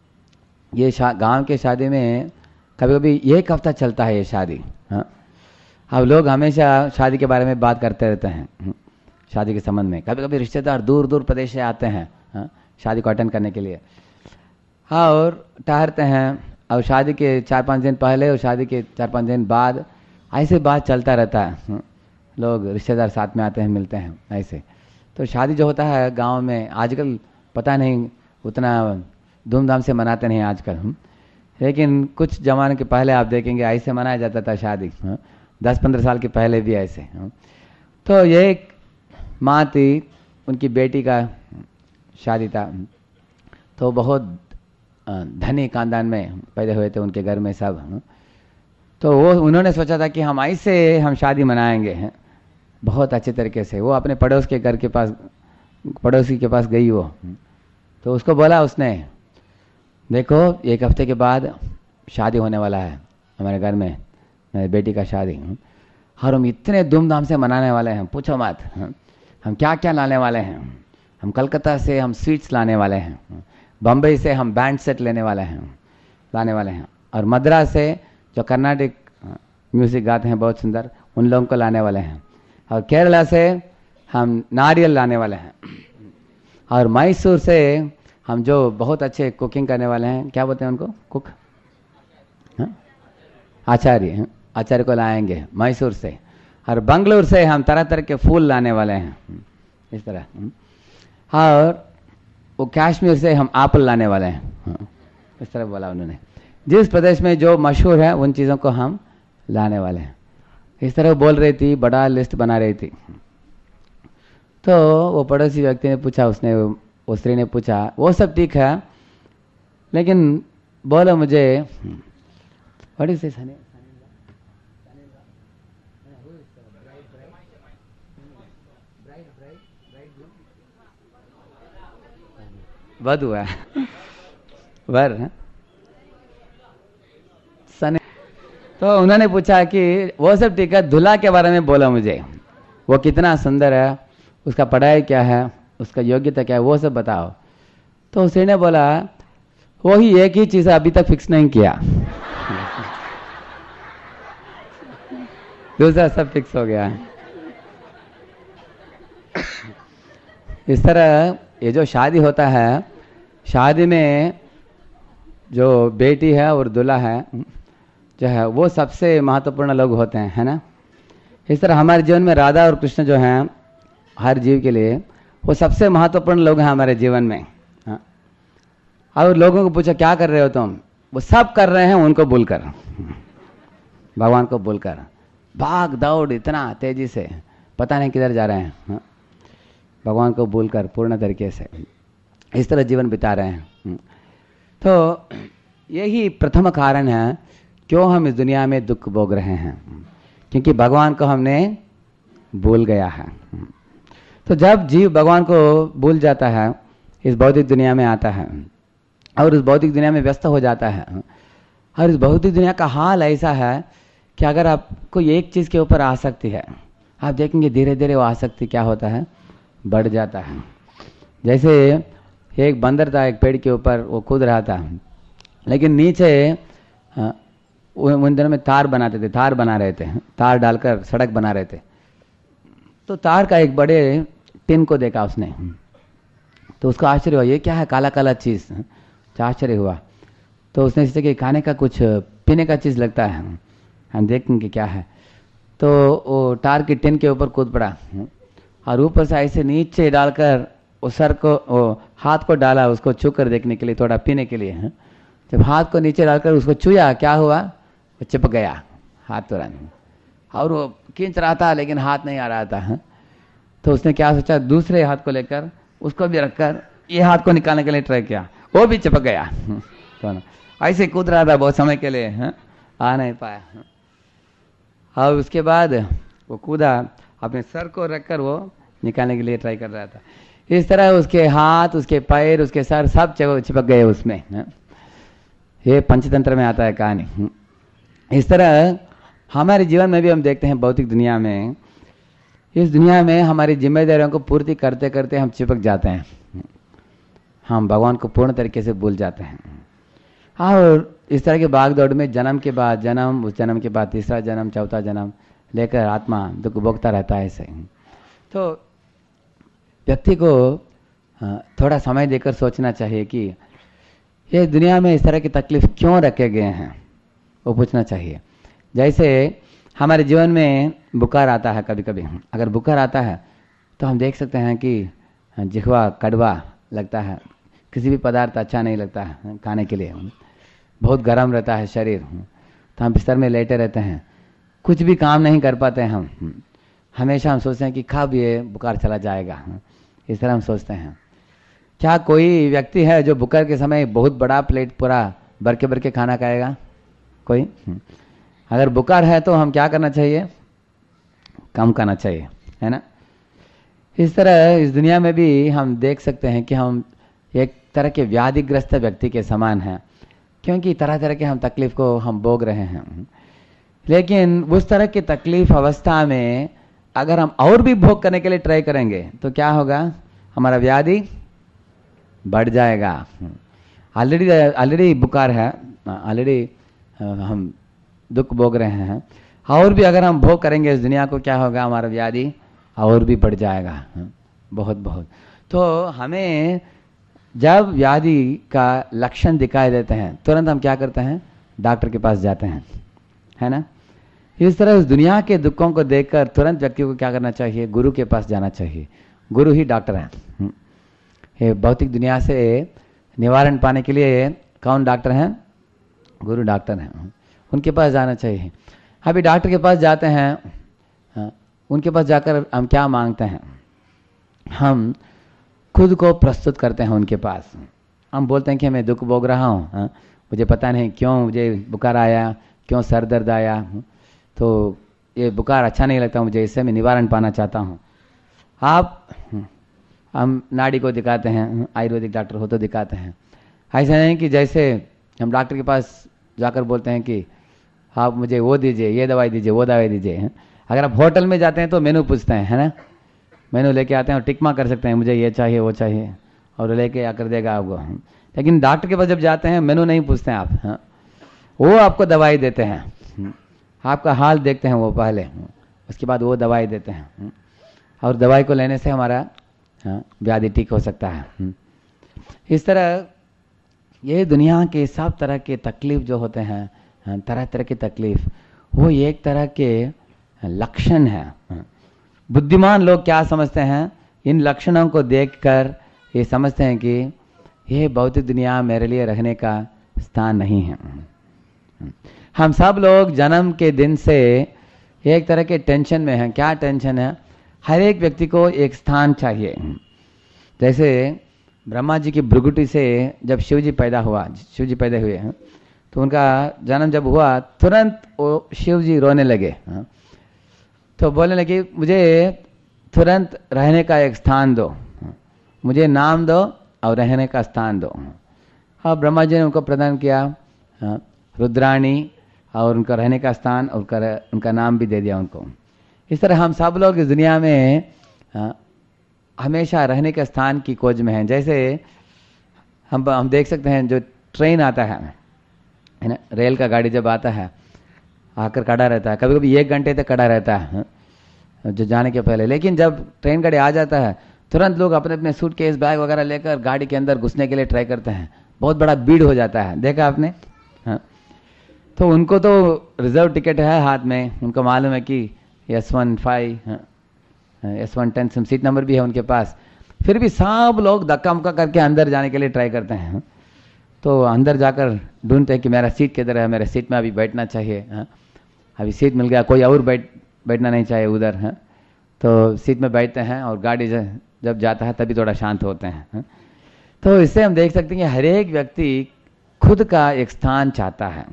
ये गांव के शादी में कभी कभी एक हफ्ता चलता है ये शादी। हाँ, अब लोग हमेशा शादी के बारे में बात करते रहते हैं, शादी के संबंध में। कभी कभी रिश्तेदार दूर दूर प्रदेश से आते हैं हाँ, शादी को अटेंड करने के लिए, हाँ, और ठहरते हैं, और शादी के चार पाँच दिन पहले और शादी के चार पाँच दिन बाद ऐसे बात चलता रहता है। लोग रिश्तेदार साथ में आते हैं, मिलते हैं ऐसे। तो शादी जो होता है गांव में आजकल पता नहीं उतना धूमधाम से मनाते नहीं आजकल, लेकिन कुछ ज़माने के पहले आप देखेंगे ऐसे मनाया जाता था शादी, दस पंद्रह साल के पहले भी ऐसे। तो ये एक माँ थी, उनकी बेटी का शादी था, तो बहुत धनी खानदान में पैदा हुए थे उनके घर में सब। तो वो उन्होंने सोचा था कि हम ऐसे हम शादी मनाएंगे हैं बहुत अच्छे तरीके से। वो अपने पड़ोस के घर के पास, पड़ोसी के पास गई वो, तो उसको बोला उसने, देखो एक हफ्ते के बाद शादी होने वाला है हमारे घर में, मेरी बेटी का शादी, और हम इतने धूमधाम से मनाने वाले हैं, पूछो मत। हम क्या क्या लाने वाले हैं, हम कलकत्ता से हम स्वीट्स लाने वाले हैं, बम्बई से हम बैंड सेट लेने वाले हैं लाने वाले हैं, और मद्रास से जो कर्नाटिक म्यूज़िक गाते हैं बहुत सुंदर, उन लोगों को लाने वाले हैं, और केरला से हम नारियल लाने वाले हैं, और मैसूर से हम जो बहुत अच्छे कुकिंग करने वाले हैं, क्या बोलते हैं उनको, कुक, हाँ, आचार्य, आचार्य को लाएंगे मैसूर से, और बंगलोर से हम तरह तरह के फूल लाने वाले हैं, इस तरह। और वो कश्मीर से हम एप्पल लाने वाले हैं, इस तरह बोला उन्होंने। जिस प्रदेश में जो मशहूर है उन चीज़ों को हम लाने वाले हैं, इस तरह बोल रही थी, बड़ा लिस्ट बना रही थी। तो वो पड़ोसी व्यक्ति ने पूछा, उसने वो स्त्री ने पूछा, वो सब ठीक है लेकिन बोलो मुझे व्हाट इज दिस हनी, वधु है, वर है सने। तो उन्होंने पूछा कि वो सब ठीक है, दूल्हा के बारे में बोला मुझे, वो कितना सुंदर है, उसका पढ़ाई क्या है, उसका योग्यता क्या है, वो सब बताओ। तो उसी ने बोला वही एक ही चीज अभी तक फिक्स नहीं किया, दूसरा सब फिक्स हो गया। इस तरह ये जो शादी होता है, शादी में जो बेटी है और दूल्हा है जो है वो सबसे महत्वपूर्ण लोग होते हैं, है ना। इस तरह हमारे जीवन में राधा और कृष्ण जो हैं हर जीव के लिए वो सबसे महत्वपूर्ण लोग हैं हमारे जीवन में। हाँ। और लोगों को पूछा क्या कर रहे हो तुम, वो सब कर रहे हैं उनको भूलकर, भगवान को भूलकर, भाग दौड़ इतना तेजी से, पता नहीं किधर जा रहे हैं। हाँ। भगवान को भूलकर पूर्ण तरीके से इस तरह जीवन बिता रहे हैं। तो यही प्रथम कारण है क्यों हम इस दुनिया में दुख भोग रहे हैं, क्योंकि भगवान को हमने भूल गया है। तो जब जीव भगवान को भूल जाता है, इस भौतिक दुनिया में आता है और उस भौतिक दुनिया में व्यस्त हो जाता है, और इस भौतिक दुनिया का हाल ऐसा है कि अगर आपको एक चीज़ के ऊपर आसक्ति है, आप देखेंगे धीरे धीरे वो आसक्ति क्या होता है, बढ़ जाता है। जैसे एक बंदर था एक पेड़ के ऊपर, वो कूद रहा था, लेकिन नीचे उन दिनों में तार बनाते थे, तार बना रहे थे, तार डालकर सड़क बना रहे थे। तो तार का एक बड़े टिन को देखा उसने, तो उसको आश्चर्य हुआ, ये क्या है काला काला चीज़, आश्चर्य हुआ। तो उसने सोचा कि खाने का कुछ पीने का चीज़ लगता है, हम देखेंगे क्या है। तो वो तार की टिन के ऊपर कूद पड़ा और ऊपर से ऐसे नीचे डालकर उस सर को, वो हाथ को डाला उसको छू कर देखने के लिए, थोड़ा पीने के लिए। जब हाथ को नीचे डालकर उसको छुया, क्या हुआ, वो चिपक गया हाथ तुरंत, और वो खींच रहा था लेकिन हाथ नहीं आ रहा था। तो उसने क्या सोचा, दूसरे हाथ को लेकर उसको भी रखकर ये हाथ को निकालने के लिए ट्राई किया, वो भी चिपक गया। तो ऐसे कूद रहा था बहुत समय के लिए, है? आ नहीं पाया। और उसके बाद वो कूदा, अपने सर को रखकर वो निकालने के लिए ट्राई कर रहा था। इस तरह उसके हाथ, उसके पैर, उसके सर सब चिपक गए उसमें। ये पंचतंत्र में आता है कहानी। इस तरह हमारे जीवन में भी हम देखते हैं भौतिक दुनिया में, इस दुनिया में हमारी जिम्मेदारियों को पूर्ति करते करते हम चिपक जाते हैं, हम भगवान को पूर्ण तरीके से भूल जाते हैं। और इस तरह के भाग दौड़ में जन्म के बाद जन्म, उस जन्म के बाद तीसरा जन्म, चौथा जन्म लेकर आत्मा दुख भोगता रहता है ऐसे। तो व्यक्ति को थोड़ा समय देकर सोचना चाहिए कि ये दुनिया में इस तरह की तकलीफ क्यों रखे गए हैं, वो पूछना चाहिए। जैसे हमारे जीवन में बुखार आता है, कभी कभी अगर बुखार आता है तो हम देख सकते हैं कि जिह्वा कड़वा लगता है, किसी भी पदार्थ अच्छा नहीं लगता है खाने के लिए, बहुत गर्म रहता है शरीर, तो हम बिस्तर में लेटे रहते हैं, कुछ भी काम नहीं कर पाते हैं हम। हमेशा हम सोचते हैं कि खा भी ये बुखार चला जाएगा, इस तरह हम सोचते हैं। क्या कोई व्यक्ति है जो बुखार के समय बहुत बड़ा प्लेट पूरा भर के भर के खाना खाएगा? कोई? अगर बुखार है तो हम क्या करना चाहिए? कम खाना चाहिए, है ना। इस तरह इस दुनिया में भी हम देख सकते हैं कि हम एक तरह के व्याधिग्रस्त व्यक्ति के समान हैं, क्योंकि तरह तरह के हम तकलीफ को हम भोग रहे हैं। लेकिन उस तरह की तकलीफ अवस्था में अगर हम और भी भोग करने के लिए ट्राई करेंगे तो क्या होगा? हमारा व्याधि बढ़ जाएगा। ऑलरेडी ऑलरेडी बुखार है, ऑलरेडी हम दुख भोग रहे हैं, और भी अगर हम भोग करेंगे इस दुनिया को, क्या होगा? हमारा व्याधि और भी बढ़ जाएगा बहुत बहुत। तो हमें जब व्याधि का लक्षण दिखाई देते हैं तुरंत हम क्या करते हैं? डॉक्टर के पास जाते हैं, है ना। इस तरह इस दुनिया के दुखों को देखकर तुरंत व्यक्ति को क्या करना चाहिए? गुरु के पास जाना चाहिए। गुरु ही डॉक्टर हैं। ये भौतिक दुनिया से निवारण पाने के लिए कौन डॉक्टर हैं? गुरु डॉक्टर हैं। उनके पास जाना चाहिए। अभी डॉक्टर के पास जाते हैं, उनके पास जाकर हम क्या मांगते हैं? हम खुद को प्रस्तुत करते हैं उनके पास। हम बोलते हैं कि मैं दुख भोग रहा हूँ, मुझे पता नहीं क्यों मुझे बुखार आया, क्यों सर दर्द आया, तो ये बुखार अच्छा नहीं लगता मुझे, इससे मैं निवारण पाना चाहता हूँ। आप हम नाड़ी को दिखाते हैं, आयुर्वेदिक डॉक्टर हो तो दिखाते हैं। ऐसा नहीं कि जैसे हम डॉक्टर के पास जाकर बोलते हैं कि आप मुझे वो दीजिए, ये दवाई दीजिए, वो दवाई दीजिए। अगर आप होटल में जाते हैं तो मेनू पूछते हैं, है ना? मेनू लेके आते हैं और टिक मार्क कर सकते हैं, मुझे ये चाहिए वो चाहिए, और लेके आकर देगा आपको। लेकिन डॉक्टर के पास जब जाते हैं मेनू नहीं पूछते हैं आप, हाँ? वो आपको दवाई देते हैं, आपका हाल देखते हैं वो पहले, उसके बाद वो दवाई देते हैं, और दवाई को लेने से हमारा हाँ व्याधि ठीक हो सकता है। इस तरह ये दुनिया के सब तरह के तकलीफ जो होते हैं, तरह तरह की तकलीफ, वो एक तरह के लक्षण है। बुद्धिमान लोग क्या समझते हैं? इन लक्षणों को देखकर ये समझते हैं कि ये भौतिक दुनिया मेरे लिए रहने का स्थान नहीं है। हम सब लोग जन्म के दिन से एक तरह के टेंशन में हैं। क्या टेंशन है? हर एक व्यक्ति को एक स्थान चाहिए। जैसे ब्रह्मा जी की भ्रुकुटी से जब शिव जी पैदा हुआ, शिव जी पैदा हुए हैं, तो उनका जन्म जब हुआ तुरंत वो शिव जी रोने लगे, तो बोलने लगे मुझे तुरंत रहने का एक स्थान दो, मुझे नाम दो और रहने का स्थान दो। और ब्रह्मा जी ने उनको प्रदान किया रुद्राणी और उनका रहने का स्थान और उनका उनका नाम भी दे दिया उनको। इस तरह हम सब लोग इस दुनिया में आ, हमेशा रहने के स्थान की खोज में हैं। जैसे हम हम देख सकते हैं जो ट्रेन आता है है ना, रेल का गाड़ी जब आता है आकर खड़ा रहता है, कभी कभी एक घंटे तक खड़ा रहता है जो जाने के पहले। लेकिन जब ट्रेन गाड़ी आ जाता है तुरंत लोग अपने अपने सूटकेस बैग वगैरह लेकर गाड़ी के अंदर घुसने के लिए ट्राई करते हैं। बहुत बड़ा भीड़ हो जाता है, देखा आपने? हाँ, तो उनको तो रिजर्व टिकट है हाथ में, उनको मालूम है कि S one five S one ten seat number भी है उनके पास, फिर भी सब लोग धक्का मुक्का करके अंदर जाने के लिए ट्राई करते हैं। तो अंदर जाकर ढूंढते हैं कि मेरा सीट किधर है, मेरे सीट में अभी बैठना चाहिए। हाँ, अभी सीट मिल गया, कोई और बैठ बैठना नहीं चाहिए उधर है, तो सीट में बैठते हैं और गाड़ी जब जाता है तभी थोड़ा शांत होते हैं। है? तो इससे हम देख सकते हैं कि हर एक व्यक्ति खुद का एक स्थान चाहता है।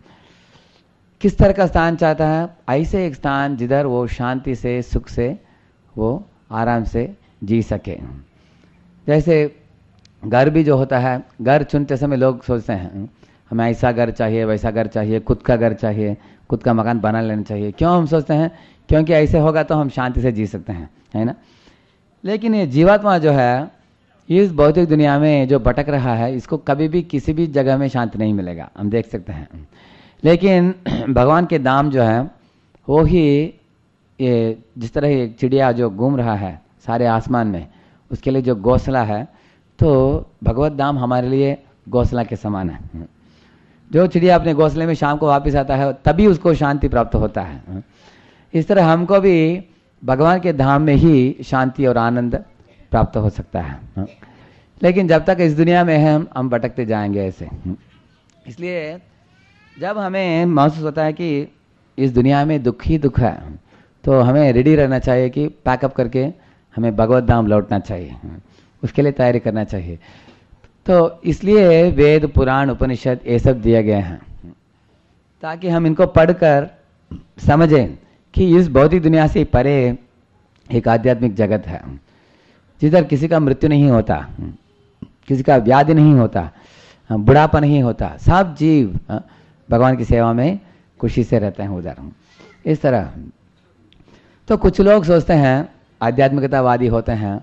किस तरह का स्थान चाहता है? ऐसे एक स्थान जिधर वो शांति से, सुख से, वो आराम से जी सके। जैसे घर भी जो होता है, घर चुनते समय लोग सोचते हैं हमें ऐसा घर चाहिए, वैसा घर चाहिए, खुद का घर चाहिए, खुद का मकान बना लेना चाहिए। क्यों हम सोचते हैं? क्योंकि ऐसे होगा तो हम शांति से जी सकते हैं, है ना? लेकिन ये जीवात्मा जो है इस भौतिक दुनिया में जो भटक रहा है, इसको कभी भी किसी भी जगह में शांति नहीं मिलेगा, हम देख सकते हैं। लेकिन भगवान के धाम जो है वो ही ये जिस तरह एक चिड़िया जो घूम रहा है सारे आसमान में, उसके लिए जो घोंसला है, तो भगवत धाम हमारे लिए घोंसला के समान है। जो चिड़िया अपने घोंसले में शाम को वापस आता है तभी उसको शांति प्राप्त होता है। इस तरह हमको भी भगवान के धाम में ही शांति और आनंद प्राप्त हो सकता है। लेकिन जब तक इस दुनिया में है हम भटकते जाएंगे ऐसे। इसलिए जब हमें महसूस होता है कि इस दुनिया में दुख ही दुख है, तो हमें रेडी रहना चाहिए कि पैकअप करके हमें भगवत धाम लौटना चाहिए, उसके लिए तैयारी करना चाहिए। तो इसलिए वेद, पुराण, उपनिषद ये सब दिए गए हैं ताकि हम इनको पढ़कर समझें कि इस भौतिक दुनिया से परे एक आध्यात्मिक जगत है जिधर किसी का मृत्यु नहीं होता, किसी का व्याधि नहीं होता, बुढ़ापा नहीं होता, सब जीव भगवान की सेवा में खुशी से रहते हैं उधर। इस तरह तो कुछ लोग सोचते हैं, आध्यात्मिकतावादी होते हैं,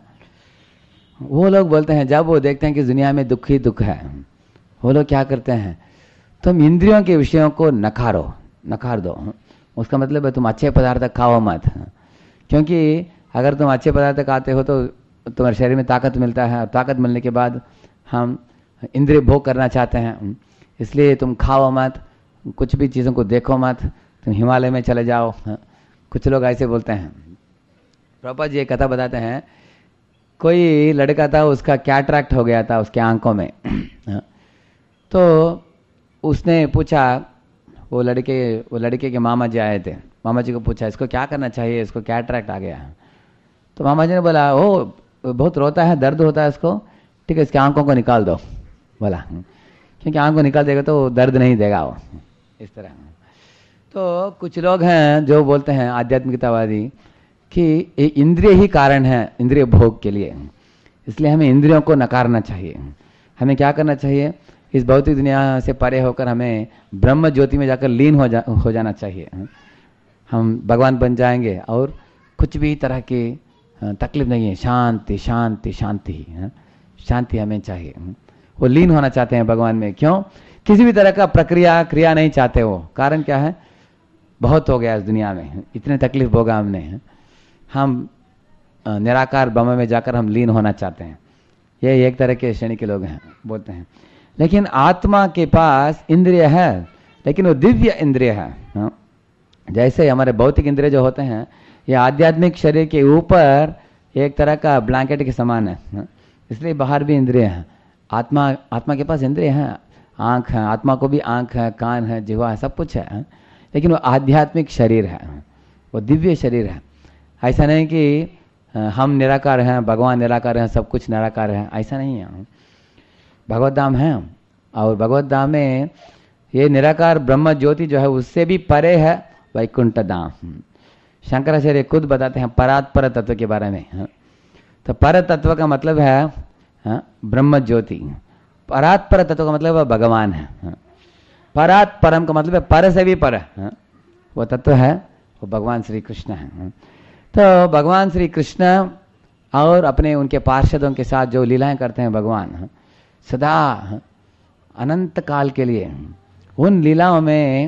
वो लोग बोलते हैं जब वो देखते हैं कि दुनिया में दुख ही दुख है, वो लोग क्या करते हैं, तुम इंद्रियों के विषयों को नकारो, नकार दो। उसका मतलब है तुम अच्छे पदार्थ खाओ मत, क्योंकि अगर तुम अच्छे पदार्थ खाते हो तो तुम्हारे शरीर में ताकत मिलता है, और ताकत मिलने के बाद हम इंद्रिय भोग करना चाहते हैं, इसलिए तुम खाओ मत, कुछ भी चीज़ों को देखो मत, तुम हिमालय में चले जाओ। हाँ, कुछ लोग ऐसे बोलते हैं। प्रभुपाद जी एक कथा बताते हैं, कोई लड़का था, उसका कैटरैक्ट हो गया था उसके आंखों में। तो उसने पूछा, वो लड़के वो लड़के के मामा जी आए थे, मामा जी को पूछा इसको क्या करना चाहिए, इसको कैटरैक्ट आ गया। तो मामा जी ने बोला, ओ बहुत रोता है, दर्द होता है इसको, ठीक है इसकी आंखों को निकाल दो, बोला, क्योंकि आंख को निकाल देगा तो दर्द नहीं देगा वो, इस तरह। तो कुछ लोग हैं जो बोलते हैं आध्यात्मिकतावादी कि ये इंद्रिय ही कारण है इंद्रिय भोग के लिए, इसलिए हमें इंद्रियों को नकारना चाहिए। हमें क्या करना चाहिए, इस भौतिक दुनिया से परे होकर हमें ब्रह्म ज्योति में जाकर लीन हो जा हो जाना चाहिए। हम भगवान बन जाएंगे और कुछ भी तरह की तकलीफ नहीं है, शांति शांति शांति शांति हमें चाहिए। वो लीन होना चाहते हैं भगवान में। क्यों? किसी भी तरह का प्रक्रिया क्रिया नहीं चाहते वो। कारण क्या है? बहुत हो गया इस दुनिया में, इतने तकलीफ भोगा हमने। हम निराकार ब्रह्म में जाकर हम लीन होना चाहते हैं। ये एक तरह के श्रेणी के लोग हैं, बोलते हैं। लेकिन आत्मा के पास इंद्रिय है, लेकिन वो दिव्य इंद्रिय है। जैसे हमारे भौतिक इंद्रिय जो होते हैं, ये आध्यात्मिक शरीर के ऊपर एक तरह का ब्लैंकेट के समान है, इसलिए बाहर भी इंद्रिय है। आत्मा आत्मा के पास इंद्रिय है, आंख है, आत्मा को भी आंख है, कान है, जिह्वा है, सब कुछ है, लेकिन वो आध्यात्मिक शरीर है, वो दिव्य शरीर है। ऐसा नहीं कि हम निराकार हैं, भगवान निराकार हैं, सब कुछ निराकार है, ऐसा नहीं है। भगवत धाम है, और भगवत धाम में ये निराकार ब्रह्म ज्योति जो है उससे भी परे है वैकुंठ धाम। शंकराचार्य खुद बताते हैं परात्पर तत्व के बारे में। तो पर तत्व का मतलब है ब्रह्म ज्योति, परात्पर तत्व का मतलब भगवान है। परात् परम का मतलब है पर से भी पर, वो तत्व है वो भगवान श्री कृष्ण है। तो भगवान श्री कृष्ण और अपने उनके पार्षदों के साथ जो लीलाएं करते हैं भगवान, सदा अनंत काल के लिए उन लीलाओं में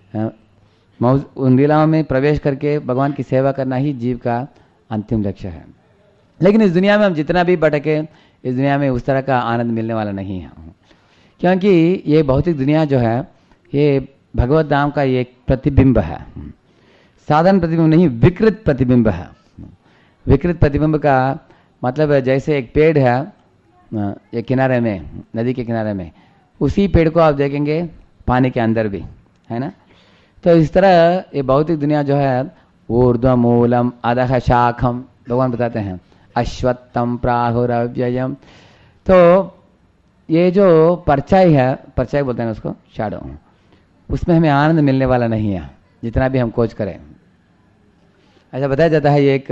उन लीलाओं में प्रवेश करके भगवान की सेवा करना ही जीव का अंतिम लक्ष्य है। लेकिन इस दुनिया में हम जितना भी भटके, इस दुनिया में उस तरह का आनंद मिलने वाला नहीं है, क्योंकि ये भौतिक दुनिया जो है ये भगवत धाम का ये एक प्रतिबिंब है। साधारण प्रतिबिंब नहीं, विकृत प्रतिबिंब है। विकृत प्रतिबिंब का मतलब है जैसे एक पेड़ है एक किनारे में, नदी के किनारे में, उसी पेड़ को आप देखेंगे पानी के अंदर भी, है ना। तो इस तरह ये भौतिक दुनिया जो है ऊर्ध्व मूलम अधः शाखम, भगवान बताते हैं अश्वत्थम प्राहुरव्ययम। तो ये जो परछाई है, परछाई बोलते हैं उसको, शैडो, उसमें हमें आनंद मिलने वाला नहीं है जितना भी हम खोज करें। ऐसा बताया जाता है एक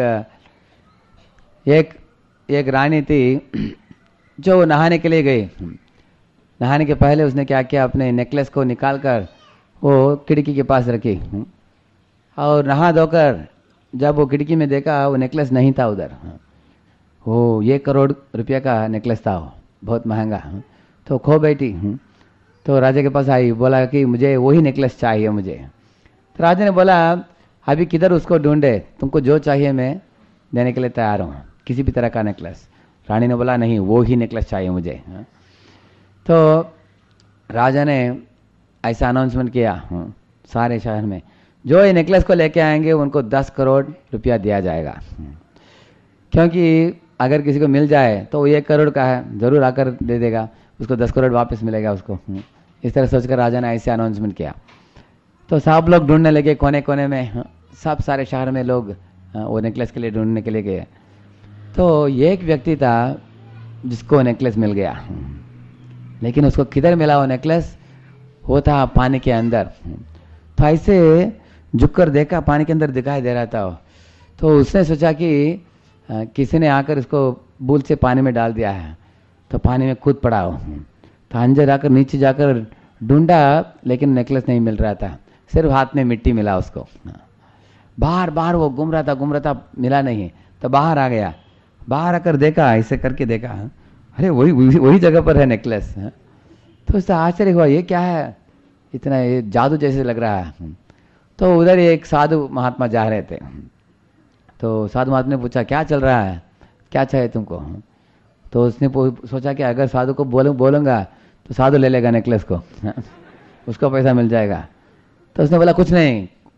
एक एक रानी थी जो नहाने के लिए गई। नहाने के पहले उसने क्या किया, अपने नेकलेस को निकाल कर वो खिड़की के पास रखी, और नहा धोकर जब वो खिड़की में देखा वो नेकलेस नहीं था उधर। वो ये करोड़ रुपया का नेकलेस था, वो बहुत महंगा। तो खो बैठी। तो राजा के पास आई, बोला कि मुझे वही नेकलेस चाहिए मुझे। तो राजा ने बोला अभी किधर उसको ढूंढे, तुमको जो चाहिए मैं देने के लिए तैयार हूँ, किसी भी तरह का नेकलेस। रानी ने बोला नहीं, वो ही नेकलेस चाहिए मुझे। तो राजा ने ऐसा अनाउंसमेंट किया सारे शहर में, जो ये नेकलेस को लेके आएंगे उनको दस करोड़ रुपया दिया जाएगा, क्योंकि अगर किसी को मिल जाए तो वो एक करोड़ का है, जरूर आकर दे देगा, उसको दस करोड़ वापस मिलेगा उसको। इस तरह सोचकर राजा ने ऐसे अनाउंसमेंट किया। तो सब लोग ढूंढने लगे कोने कोने में, सब सारे शहर में लोग वो नेकलेस के लिए ढूंढने के लिए गए। तो एक व्यक्ति था जिसको नेकलेस मिल गया, लेकिन उसको किधर मिला वो नेकलेस, वो था पानी के अंदर। तो ऐसे झुककर देखा, पानी के अंदर दिखाई दे रहा था। तो उसने सोचा कि किसी ने आकर इसको भूल से पानी में डाल दिया है, तो पानी में कूद पड़ा हो। तो अंदर आकर नीचे जाकर ढूंढा, लेकिन नेकलेस नहीं मिल रहा था, सिर्फ हाथ में मिट्टी मिला उसको। बाहर बाहर वो घूम रहा था घूम रहा था मिला नहीं। तो बाहर आ गया, बाहर आकर देखा, ऐसे करके देखा, अरे वही वही जगह पर है नेकलेस। तो उससे आश्चर्य हुआ, ये क्या है, इतना ये जादू जैसे लग रहा है। तो उधर एक साधु महात्मा जा रहे थे। तो साधु महात्मा ने पूछा क्या चल रहा है, क्या चाहिए तुमको। तो उसने सोचा कि अगर साधु को बोलूं बोलूंगा तो साधु ले लेगा नेकलेस को, उसको पैसा मिल जाएगा। तो उसने बोला कुछ नहीं,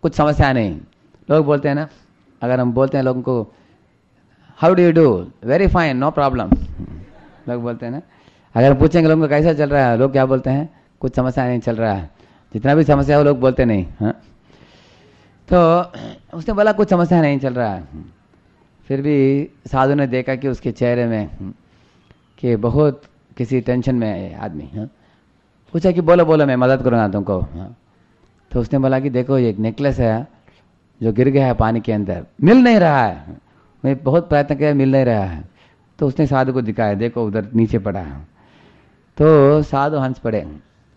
कुछ समस्या नहीं। लोग बोलते हैं ना, अगर हम बोलते हैं लोगों को how do you do, very fine, no problem, लोग बोलते हैं ना। अगर हम पूछेंगे लोगों को कैसा चल रहा है, लोग क्या बोलते हैं, कुछ समस्या नहीं चल रहा है। जितना भी समस्या हो लोग बोलते नहीं। हाँ, तो उसने बोला कुछ समस्या नहीं चल रहा है। फिर भी साधु ने देखा कि उसके चेहरे में कि बहुत किसी टेंशन में है आदमी। हाँ, पूछा कि बोलो बोलो मैं मदद करूँगा तुमको। हाँ, तो उसने बोला कि देखो ये एक नेकलेस है जो गिर गया है पानी के अंदर, मिल नहीं रहा है, मैं बहुत प्रयत्न किया मिल नहीं रहा है। तो उसने साधु को दिखाया, देखो उधर नीचे पड़ा है। तो साधु हंस पड़े।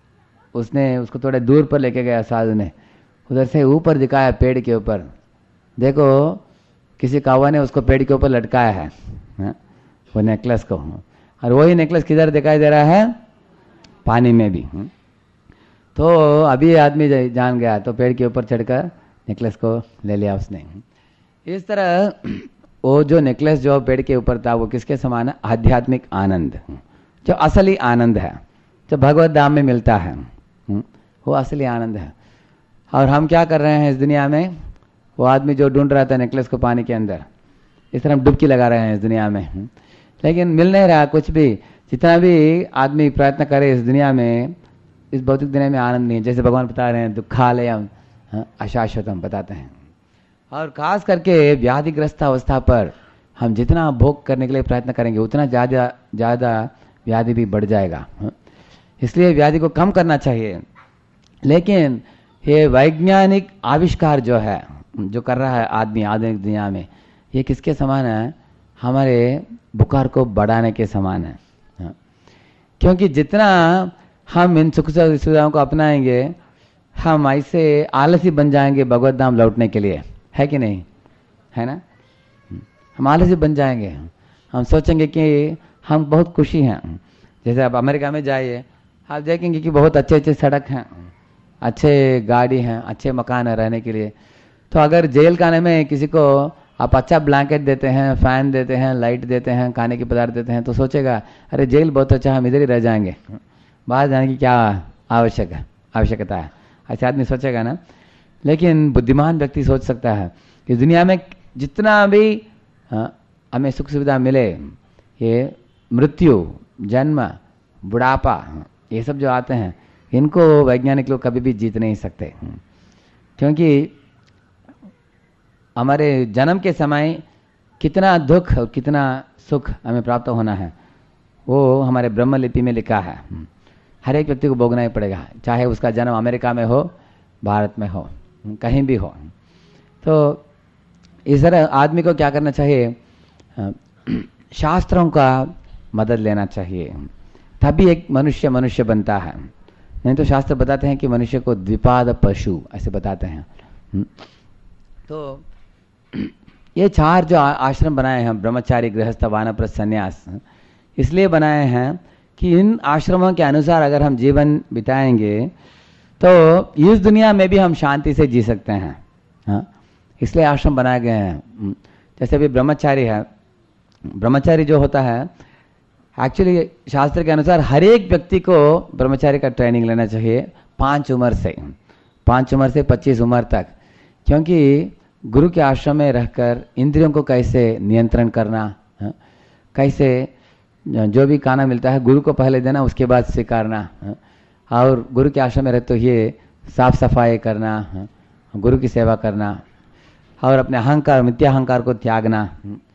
उसने उसको थोड़े दूर पर लेके गया साधु ने, उधर से ऊपर दिखाया पेड़ के ऊपर, देखो किसी कौवा ने उसको पेड़ के ऊपर लटकाया है, है? वो नेकलेस को। और वही नेकलेस किधर दिखाई दे रहा है, पानी में भी। तो अभी आदमी जान गया, तो पेड़ के ऊपर चढ़कर नेकलेस को ले लिया उसने। इस तरह वो जो नेकलेस जो पेड़ के ऊपर था वो किसके समान है, आध्यात्मिक आनंद, जो असली आनंद है, जो भगवत धाम में मिलता है, वो असली आनंद है। और हम क्या कर रहे हैं इस दुनिया में, वो आदमी जो ढूंढ रहा था नेकलेस को पानी के अंदर, इस तरह हम डुबकी लगा रहे हैं इस दुनिया में, लेकिन मिल नहीं रहा कुछ भी। जितना भी आदमी प्रयत्न करे इस दुनिया में, इस भौतिक दुनिया में आनंद नहीं है। जैसे भगवान बता रहे हैं दुखालयम अशाश्वतम बताते हैं। और खास करके व्याधिग्रस्त अवस्था पर हम जितना भोग करने के लिए प्रयत्न करेंगे उतना ज़्यादा ज़्यादा व्याधि भी बढ़ जाएगा। इसलिए व्याधि को कम करना चाहिए। लेकिन ये वैज्ञानिक आविष्कार जो है, जो कर रहा है आदमी आधुनिक दुनिया में, ये किसके समान है, हमारे बुखार को बढ़ाने के समान है। क्योंकि जितना हम इन सुख सुविधाओं को अपनाएंगे, हम ऐसे आलसी बन जाएंगे भगवत धाम लौटने के लिए, है कि नहीं, है ना। हम आलसी बन जाएंगे, हम सोचेंगे कि हम बहुत खुशी हैं। जैसे आप अमेरिका में जाइए, आप देखेंगे कि बहुत अच्छे अच्छे सड़क हैं, अच्छे गाड़ी हैं, अच्छे मकान है रहने के लिए। तो अगर जेल खाने में किसी को आप अच्छा ब्लैंकेट देते हैं, फैन देते हैं, लाइट देते हैं, खाने के पदार्थ देते हैं, तो सोचेगा अरे जेल बहुत अच्छा, हम इधर ही रह जाएंगे, बाहर जाने की क्या आवश्यक है आवश्यकता है, ऐसे आदमी सोचेगा ना। लेकिन बुद्धिमान व्यक्ति सोच सकता है कि दुनिया में जितना भी हमें सुख सुविधा मिले, ये मृत्यु, जन्म, बुढ़ापा, ये सब जो आते हैं, इनको वैज्ञानिक लोग कभी भी जीत नहीं सकते। क्योंकि हमारे जन्म के समय कितना दुख और कितना सुख हमें प्राप्त होना है, वो हमारे ब्रह्म लिपि में लिखा है। हर एक व्यक्ति को भोगना ही पड़ेगा, चाहे उसका जन्म अमेरिका में हो, भारत में हो, कहीं भी हो। तो इस तरह आदमी को क्या करना चाहिए, शास्त्रों का मदद लेना चाहिए, तभी एक मनुष्य मनुष्य बनता है। नहीं तो शास्त्र बताते हैं कि मनुष्य को द्विपाद पशु ऐसे बताते हैं। तो ये चार जो आश्रम बनाए हैं, ब्रह्मचारी, गृहस्थ, वानप्रस्थ, संन्यास, इसलिए बनाए हैं कि इन आश्रमों के अनुसार अगर हम जीवन बिताएंगे तो इस दुनिया में भी हम शांति से जी सकते हैं। हाँ, इसलिए आश्रम बनाए गए हैं। जैसे अभी ब्रह्मचारी है, ब्रह्मचारी जो होता है, एक्चुअली शास्त्र के अनुसार हर एक व्यक्ति को ब्रह्मचारी का ट्रेनिंग लेना चाहिए पाँच उम्र से पाँच उम्र से पच्चीस उम्र तक। क्योंकि गुरु के आश्रम में रहकर इंद्रियों को कैसे नियंत्रण करना, हा? कैसे जो भी खाना मिलता है गुरु को पहले देना, उसके बाद स्वीकारना, और गुरु के आश्रम में रहे तो ये साफ सफाई करना, हा? गुरु की सेवा करना, और अपने अहंकार, मिथ्या अहंकार को त्यागना।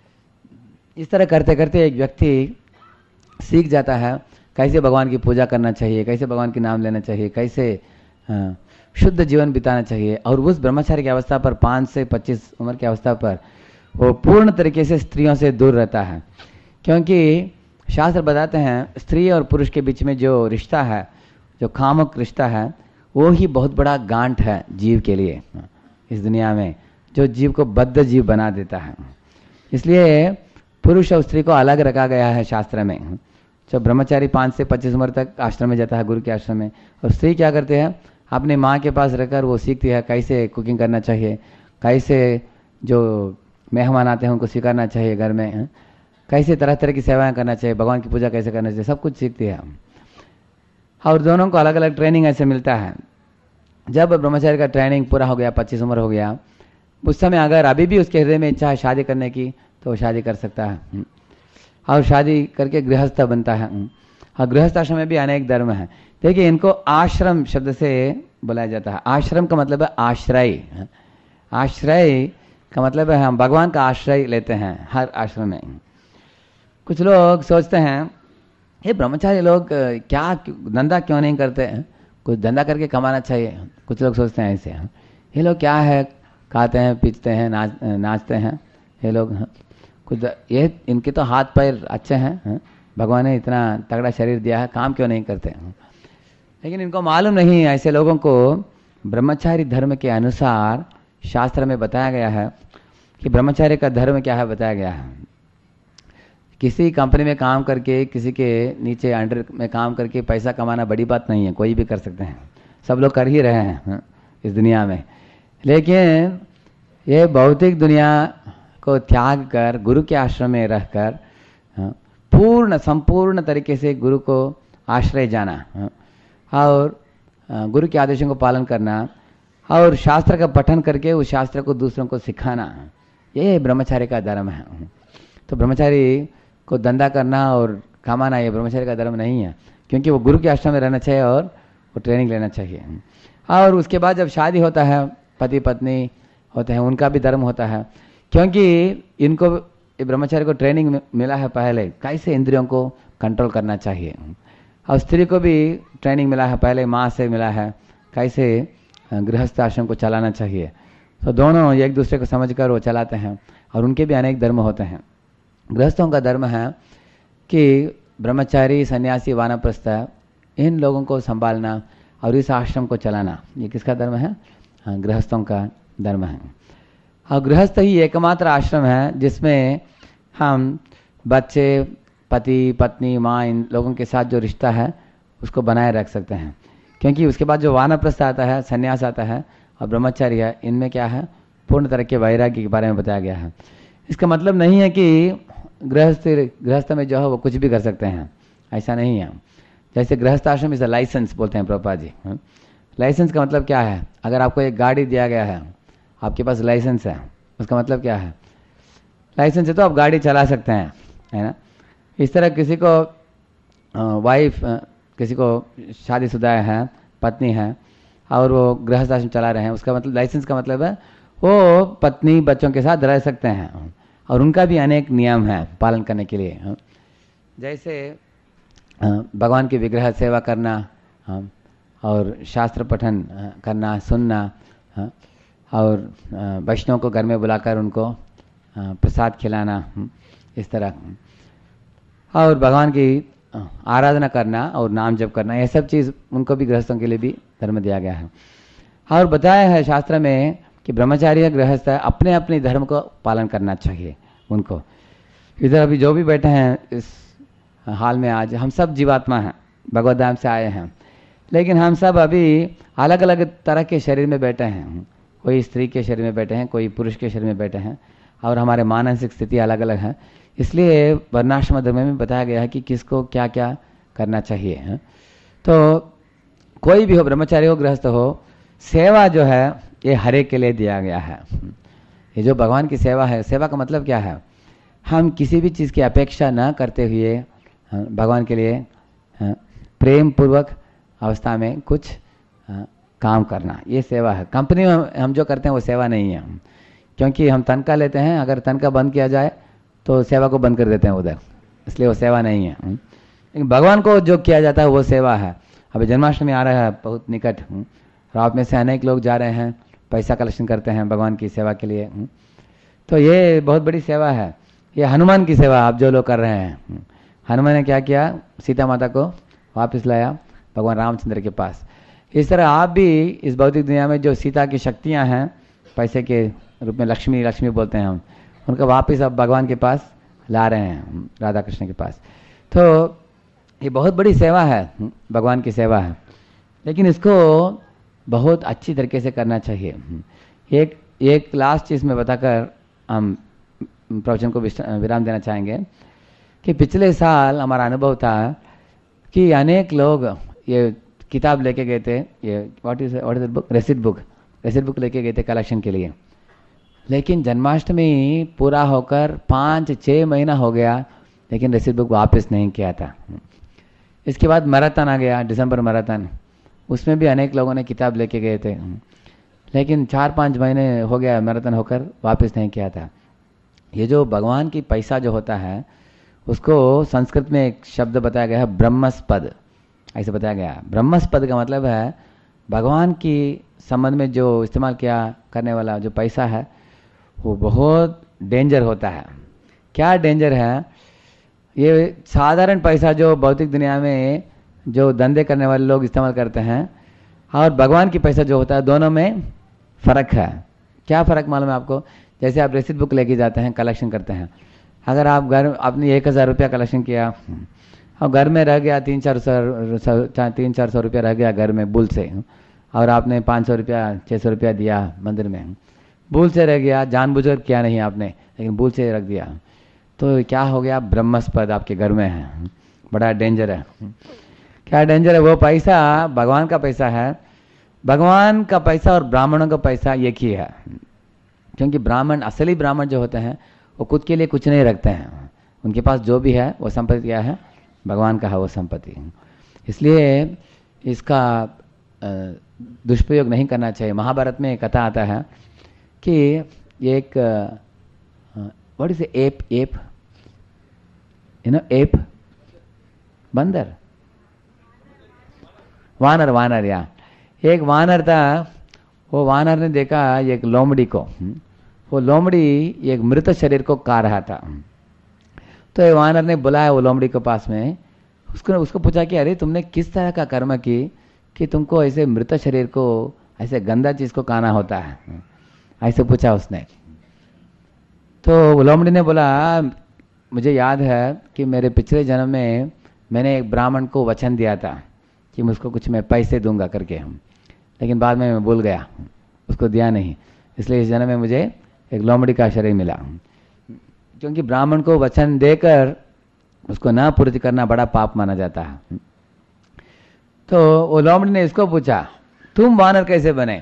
इस तरह करते करते एक व्यक्ति सीख जाता है कैसे भगवान की पूजा करना चाहिए, कैसे भगवान के नाम लेना चाहिए, कैसे हाँ, शुद्ध जीवन बिताना चाहिए। और उस ब्रह्मचारी की अवस्था पर, पाँच से पच्चीस उम्र की अवस्था पर, वो पूर्ण तरीके से स्त्रियों से दूर रहता है। क्योंकि शास्त्र बताते हैं स्त्री और पुरुष के बीच में जो रिश्ता है, जो कामुक रिश्ता है, वो ही बहुत बड़ा गांठ है जीव के लिए इस दुनिया में, जो जीव को बद्ध जीव बना देता है। इसलिए पुरुष और स्त्री को अलग रखा गया है शास्त्र में। जब ब्रह्मचारी पाँच से पच्चीस उम्र तक आश्रम में जाता है, गुरु के आश्रम में, और स्त्री क्या करते हैं, अपनी माँ के पास रहकर वो सीखती है कैसे कुकिंग करना चाहिए, कैसे जो मेहमान आते हैं उनको स्वीकारना चाहिए घर में, कैसे तरह तरह की सेवाएं करना चाहिए, भगवान की पूजा कैसे करना चाहिए, सब कुछ सीखती है। और दोनों को अलग अलग ट्रेनिंग ऐसे मिलता है। जब ब्रह्मचारी का ट्रेनिंग पूरा हो गया, पच्चीस उम्र हो गया, उस समय अगर अभी भी उसके हृदय में इच्छा है शादी करने की तो वो शादी कर सकता है और शादी करके गृहस्थ बनता है। और गृहस्थ आश्रम में भी अनेक धर्म है। देखिए, इनको आश्रम शब्द से बुलाया जाता है। आश्रम का मतलब है आश्रय। आश्रय का मतलब है हम भगवान का आश्रय लेते हैं हर आश्रम में। कुछ लोग सोचते हैं ये ब्रह्मचारी लोग क्या धंधा क्यों नहीं करते हैं, कुछ धंधा करके कमाना चाहिए। कुछ लोग सोचते हैं ऐसे, ये लोग क्या है, खाते हैं पीते हैं नाच नाचते हैं ये लोग, कुछ ये इनके तो हाथ पैर अच्छे हैं, भगवान ने इतना तगड़ा शरीर दिया है, काम क्यों नहीं करते। लेकिन इनको मालूम नहीं, ऐसे लोगों को ब्रह्मचारी धर्म के अनुसार शास्त्र में बताया गया है कि ब्रह्मचारी का धर्म क्या है, बताया गया है। किसी कंपनी में काम करके, किसी के नीचे अंडर में काम करके पैसा कमाना बड़ी बात नहीं है, कोई भी कर सकते हैं, सब लोग कर ही रहे हैं इस दुनिया में। लेकिन ये भौतिक दुनिया को त्याग कर गुरु के आश्रम में रहकर पूर्ण संपूर्ण तरीके से गुरु को आश्रय जाना और गुरु के आदेशों को पालन करना और शास्त्र का पठन करके उस शास्त्र को दूसरों को सिखाना, ये ब्रह्मचारी का धर्म है। तो ब्रह्मचारी को धंधा करना और कमाना ये ब्रह्मचारी का धर्म नहीं है, क्योंकि वो गुरु के आश्रम में रहना चाहिए और वो ट्रेनिंग लेना चाहिए। और उसके बाद जब शादी होता है, पति पत्नी होते हैं, उनका भी धर्म होता है, क्योंकि इनको ब्रह्मचारी को ट्रेनिंग मिला है पहले कैसे इंद्रियों को कंट्रोल करना चाहिए, और स्त्री को भी ट्रेनिंग मिला है पहले माँ से मिला है कैसे गृहस्थ आश्रम को चलाना चाहिए। तो दोनों एक दूसरे को समझकर वो चलाते हैं और उनके भी अनेक धर्म होते हैं। गृहस्थों का धर्म है कि ब्रह्मचारी, सन्यासी, वानप्रस्थ इन लोगों को संभालना और इस आश्रम को चलाना, ये किसका धर्म है? हाँ, गृहस्थों का धर्म है। और गृहस्थ ही एकमात्र आश्रम है जिसमें हम बच्चे, पति पत्नी, माँ, इन लोगों के साथ जो रिश्ता है उसको बनाए रख सकते हैं। क्योंकि उसके बाद जो वानप्रस्थ आता है, सन्यास आता है और ब्रह्मचारी है, इनमें क्या है, पूर्ण तरह के वैराग्य के बारे में बताया गया है। इसका मतलब नहीं है कि गृहस्थ गृहस्थ में जो है वो कुछ भी कर सकते हैं, ऐसा नहीं है। जैसे गृहस्थ आश्रम इज अ लाइसेंस बोलते हैं प्रभुपाद जी। लाइसेंस का मतलब क्या है? अगर आपको एक गाड़ी दिया गया है, आपके पास लाइसेंस है, उसका मतलब क्या है? लाइसेंस है तो आप गाड़ी चला सकते हैं, है ना। इस तरह किसी को वाइफ, किसी को शादीशुदा है, पत्नी है और वो गृहस्थ आश्रम चला रहे हैं, उसका मतलब लाइसेंस का मतलब है वो पत्नी बच्चों के साथ रह सकते हैं और उनका भी अनेक नियम है पालन करने के लिए। जैसे भगवान की विग्रह सेवा करना और शास्त्र पठन करना, सुनना और वैष्णव को घर में बुलाकर उनको प्रसाद खिलाना, इस तरह, और भगवान की आराधना करना और नाम जप करना, यह सब चीज़ उनको भी गृहस्थों के लिए भी धर्म दिया गया है। और बताया है शास्त्र में कि ब्रह्मचारी गृहस्थ अपने अपने धर्म को पालन करना चाहिए उनको। इधर अभी जो भी बैठे हैं इस हाल में, आज हम सब जीवात्मा हैं, भगवत धाम से आए हैं, लेकिन हम सब अभी अलग अलग तरह के शरीर में बैठे हैं। कोई स्त्री के शरीर में बैठे हैं, कोई पुरुष के शरीर में बैठे हैं, और हमारे मानसिक स्थिति अलग अलग है। इसलिए वर्णाश्रम धर्म में बताया गया है कि किसको क्या क्या करना चाहिए। तो कोई भी हो, ब्रह्मचारी हो, गृहस्थ हो, सेवा जो है ये हर एक के लिए दिया गया है। ये जो भगवान की सेवा है, सेवा का मतलब क्या है? हम किसी भी चीज़ की अपेक्षा न करते हुए भगवान के लिए प्रेम पूर्वक अवस्था में कुछ काम करना, ये सेवा है। कंपनी में हम जो करते हैं वो सेवा नहीं है, क्योंकि हम तनख्वाह लेते हैं, अगर तनख्वाह बंद किया जाए तो सेवा को बंद कर देते हैं उधर, इसलिए वो सेवा नहीं है। लेकिन भगवान को जो किया जाता है वो सेवा है। अभी जन्माष्टमी आ रहा है बहुत निकट, और आप में से अनेक लोग जा रहे हैं, पैसा कलेक्शन करते हैं भगवान की सेवा के लिए, तो ये बहुत बड़ी सेवा है। ये हनुमान की सेवा आप जो लोग कर रहे हैं। हनुमान ने क्या किया? सीता माता को वापस लाया भगवान रामचंद्र के पास। इस तरह आप भी इस भौतिक दुनिया में जो सीता की शक्तियां हैं, पैसे के रूप में लक्ष्मी लक्ष्मी बोलते हैं हम, उनका वापस अब भगवान के पास ला रहे हैं, राधा कृष्ण के पास। तो ये बहुत बड़ी सेवा है, भगवान की सेवा है, लेकिन इसको बहुत अच्छी तरीके से करना चाहिए। एक एक लास्ट चीज़ में बताकर हम प्रवचन को विराम देना चाहेंगे कि पिछले साल हमारा अनुभव था कि अनेक लोग ये किताब लेके गए थे, ये what is what is book, receipt book, receipt book लेके गए थे कलेक्शन के लिए। लेकिन जन्माष्टमी पूरा होकर पाँच छः महीना हो गया, लेकिन रेसिट बुक वापस नहीं किया था। इसके बाद मैराथन आ गया, दिसंबर मैराथन, उसमें भी अनेक लोगों ने किताब लेके गए थे, लेकिन चार पाँच महीने हो गया मैराथन होकर, वापस नहीं किया था। ये जो भगवान की पैसा जो होता है, उसको संस्कृत में एक शब्द बताया गया है, ब्रह्मस्पद, ऐसे बताया गया। ब्रह्मस्पद का मतलब है भगवान की संबंध में जो इस्तेमाल किया करने वाला जो पैसा है वो बहुत डेंजर होता है। क्या डेंजर है? ये साधारण पैसा जो भौतिक दुनिया में जो धंधे करने वाले लोग इस्तेमाल करते हैं, और भगवान की पैसा जो होता है, दोनों में फ़र्क है। क्या फ़र्क मालूम है आपको? जैसे आप रेसिट बुक लेके जाते हैं, कलेक्शन करते हैं, अगर आप घर आपने एक हज़ार रुपया कलेक्शन किया और घर में रह गया तीन चार सौ तीन चार सौ रुपया रह गया घर में भूल से, और आपने पाँच सौ रुपया छः सौ रुपया दिया मंदिर में, भूल से रह गया, जानबूझकर किया नहीं आपने, लेकिन भूल से रख दिया, तो क्या हो गया? ब्रह्मस्पद आपके घर में है, बड़ा डेंजर है। क्या डेंजर है? वो पैसा भगवान का पैसा है। भगवान का पैसा और ब्राह्मणों का पैसा एक ही है, क्योंकि ब्राह्मण, असली ब्राह्मण जो होते हैं, वो खुद के लिए कुछ नहीं रखते हैं, उनके पास जो भी है वो संपत्ति क्या है? भगवान का है वो संपत्ति। इसलिए इसका दुष्प्रयोग नहीं करना चाहिए। महाभारत में एक कथा आता है कि एक what is ape ape you know ape बंदर वानर वानर या एक वानर था। वो वानर ने देखा एक लोमड़ी को, वो लोमड़ी एक मृत शरीर को खा रहा था। तो ये वानर ने बुलाया वो लोमड़ी के पास में, उसको उसको पूछा कि अरे तुमने किस तरह का कर्म की कि तुमको ऐसे मृत शरीर को, ऐसे गंदा चीज को खाना होता है, ऐसे पूछा उसने। तो लोमड़ी ने बोला मुझे याद है कि मेरे पिछले जन्म में मैंने एक ब्राह्मण को वचन दिया था कि मुझको कुछ मैं पैसे दूंगा करके, लेकिन बाद में मैं भूल गया, उसको दिया नहीं, इसलिए इस जन्म में मुझे एक लोमड़ी का शरीर मिला। क्योंकि ब्राह्मण को वचन देकर उसको ना पूर्ति करना बड़ा पाप माना जाता है। तो वो लोमड़ी ने इसको पूछा तुम वानर कैसे बने?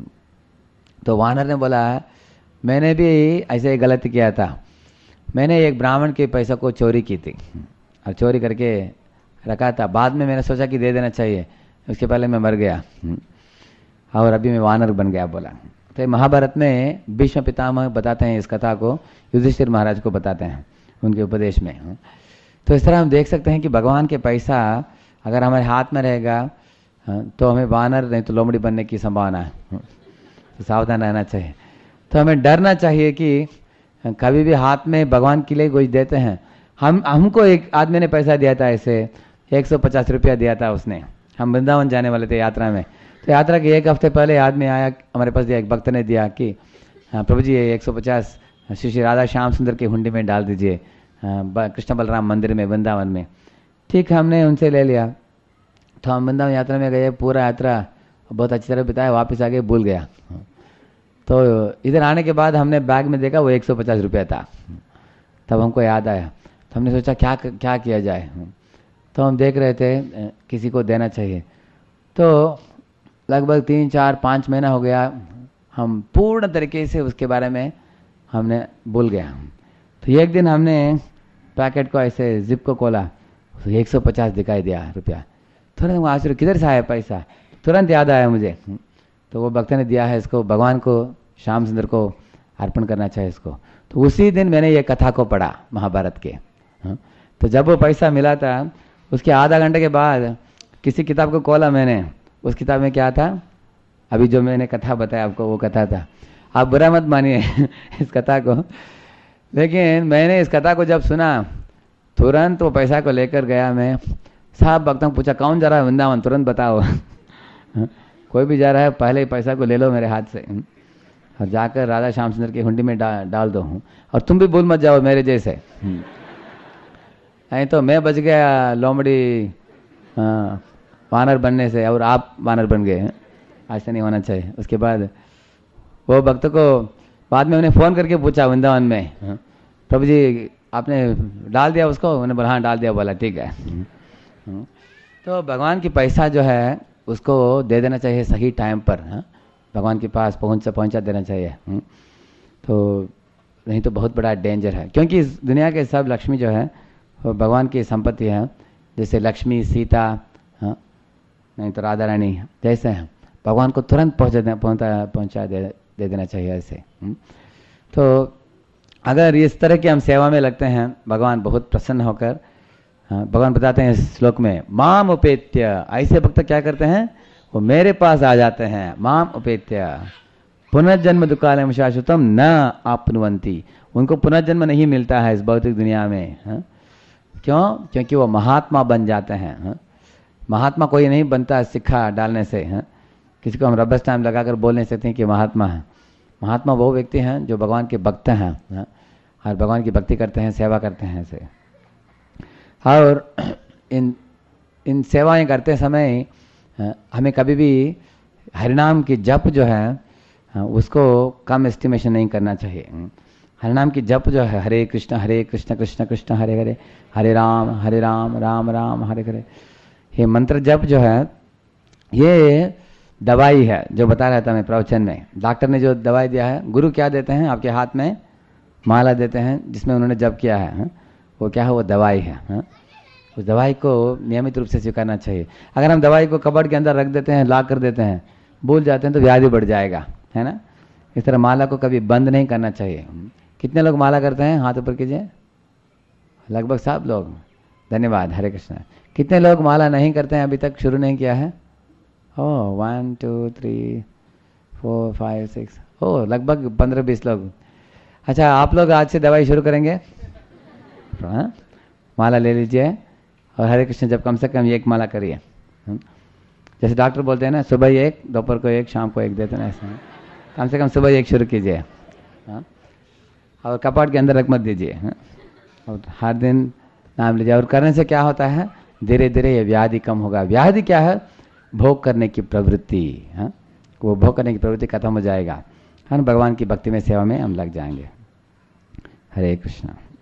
तो वानर ने बोला मैंने भी ऐसे ही गलती किया था, मैंने एक ब्राह्मण के पैसा को चोरी की थी और चोरी करके रखा था, बाद में मैंने सोचा कि दे देना चाहिए, उसके पहले मैं मर गया और अभी मैं वानर बन गया बोला। तो महाभारत में भीष्म पितामह बताते हैं इस कथा को, युधिष्ठिर महाराज को बताते हैं उनके उपदेश में। तो इस तरह हम देख सकते हैं कि भगवान के पैसा अगर हमारे हाथ में रहेगा तो हमें वानर नहीं तो लोमड़ी बनने की संभावना है, तो सावधान रहना चाहिए। तो हमें डरना चाहिए कि कभी भी हाथ में भगवान के लिए कुछ देते हैं। हम हमको एक आदमी ने पैसा दिया था, ऐसे एक सौ पचास रुपया दिया था उसने, हम वृंदावन जाने वाले थे यात्रा में। तो यात्रा के एक हफ्ते पहले आदमी आया हमारे पास, दिया एक भक्त ने दिया कि प्रभु जी एक सौ पचास श्री श्री राधा श्याम सुंदर की हुंडी में डाल दीजिए कृष्ण बलराम मंदिर में वृंदावन में। ठीक, हमने उनसे ले लिया। तो हम वृंदावन यात्रा में गए, पूरा यात्रा बहुत अच्छी तरह बिताया, वापस आ गए, भूल गया। तो इधर आने के बाद हमने बैग में देखा वो एक सौ पचास रुपया था, तब हमको याद आया। तो हमने सोचा क्या क्या किया जाए, तो हम देख रहे थे किसी को देना चाहिए। तो लगभग तीन चार पाँच महीना हो गया, हम पूर्ण तरीके से उसके बारे में हमने भूल गया। तो एक दिन हमने पैकेट को ऐसे जिप को खोला, तो एक सौ पचास दिखाई दिया रुपया। तुरंत वो आश्चर्य किधर से आया पैसा, तुरंत याद आया मुझे। तो वो भक्त ने दिया है, इसको भगवान को श्याम सुंदर को अर्पण करना चाहिए इसको। तो उसी दिन मैंने ये कथा को पढ़ा महाभारत के। तो जब वो पैसा मिला था उसके आधा घंटे के बाद किसी किताब को खोला मैंने, उस किताब में क्या था, अभी जो मैंने कथा बताया आपको वो कथा था। आप बुरा मत मानिए इस कथा को, लेकिन मैंने इस कथा को जब सुना तुरंत वो पैसा को लेकर गया मैं। साहब भक्तों को पूछा कौन जा रहा है वृंदावन, तुरंत बताओ कोई भी जा रहा है पहले ही पैसा को ले लो मेरे हाथ से और जाकर राधा श्याम सुंदर की हुंडी में डा, डाल दो। और तुम भी भूल मत जाओ मेरे जैसे, नहीं तो मैं बच गया लोमड़ी वानर बनने से और आप वानर बन गए। ऐसा नहीं होना चाहिए। उसके बाद वो भक्त को बाद में उन्हें फ़ोन करके पूछा वृंदावन में, प्रभु जी आपने डाल दिया उसको? उन्होंने बोला हाँ डाल दिया। बोला ठीक है। तो भगवान की पैसा जो है उसको दे देना चाहिए सही टाइम पर। हाँ, भगवान के पास पहुंच पहुंचा देना चाहिए। हुँ? तो नहीं तो बहुत बड़ा डेंजर है, क्योंकि इस दुनिया के सब लक्ष्मी जो है वो भगवान की संपत्ति है। जैसे लक्ष्मी, सीता, हाँ, नहीं तो राधा रानी जैसे हैं, भगवान को तुरंत पहुंचा देना पहुंचा पहुंचा दे, दे देना चाहिए ऐसे। हुँ? तो अगर इस तरह की हम सेवा में लगते हैं, भगवान बहुत प्रसन्न होकर, हाँ, भगवान बताते हैं इस श्लोक में, माम उपेत्य, ऐसे भक्त क्या करते हैं, वो मेरे पास आ जाते हैं। माम उपेत्य पुनर्जन्म दुकालम शाश्वतम न आपनुवंती, उनको पुनर्जन्म नहीं मिलता है इस भौतिक दुनिया में। हाँ? क्यों? क्योंकि वो महात्मा बन जाते हैं। हाँ? महात्मा कोई नहीं बनता सिक्का डालने से। हाँ? किसी को हम रबर स्टैम्प लगाकर बोल नहीं सकते हैं कि महात्मा है। महात्मा वो व्यक्ति हैं जो भगवान के भक्त हैं। हाँ? और भगवान की भक्ति करते हैं, सेवा करते हैं ऐसे। और इन इन सेवाएं करते समय हमें कभी भी हरिनाम की जप जो है उसको कम एस्टिमेशन नहीं करना चाहिए। हरिनाम की जप जो है, हरे कृष्ण हरे कृष्ण कृष्ण कृष्ण हरे हरे, हरे राम हरे राम राम राम हरे हरे, ये मंत्र जप जो है ये दवाई है, जो बता रहा था मैं प्रवचन में। डॉक्टर ने जो दवाई दिया है, गुरु क्या देते हैं, आपके हाथ में माला देते हैं जिसमें उन्होंने जप किया है, वो क्या है, वो दवाई है। हा? उस दवाई को नियमित रूप से स्वीकारना चाहिए। अगर हम दवाई को कबर्ड के अंदर रख देते हैं, लॉक कर देते हैं, भूल जाते हैं तो व्याधि बढ़ जाएगा, है ना। इस तरह माला को कभी बंद नहीं करना चाहिए। कितने लोग माला करते हैं, हाथ ऊपर कीजिए। लगभग सब लोग, धन्यवाद, हरे कृष्ण। कितने लोग माला नहीं करते हैं, अभी तक शुरू नहीं किया है? Oh, one two three four five six, oh लगभग पंद्रह बीस लोग। अच्छा, आप लोग आज से दवाई शुरू करेंगे? हाँ? माला ले लीजिए और हरे कृष्ण जब कम से कम एक माला करिए। जैसे डॉक्टर बोलते हैं ना, सुबह एक, दोपहर को एक, शाम को एक देते ना, ऐसा कम से कम सुबह एक शुरू कीजिए। हाँ? और कपाट के अंदर रख मत दीजिए। हाँ? और हर दिन नाम लीजिए। और करने से क्या होता है, धीरे धीरे ये व्याधि कम होगा। व्याधि क्या है, भोग करने की प्रवृत्ति। हाँ? वो भोग करने की प्रवृत्ति खत्म हो जाएगा। हम भगवान की भक्ति में, सेवा में हम लग जाएंगे। हरे कृष्ण।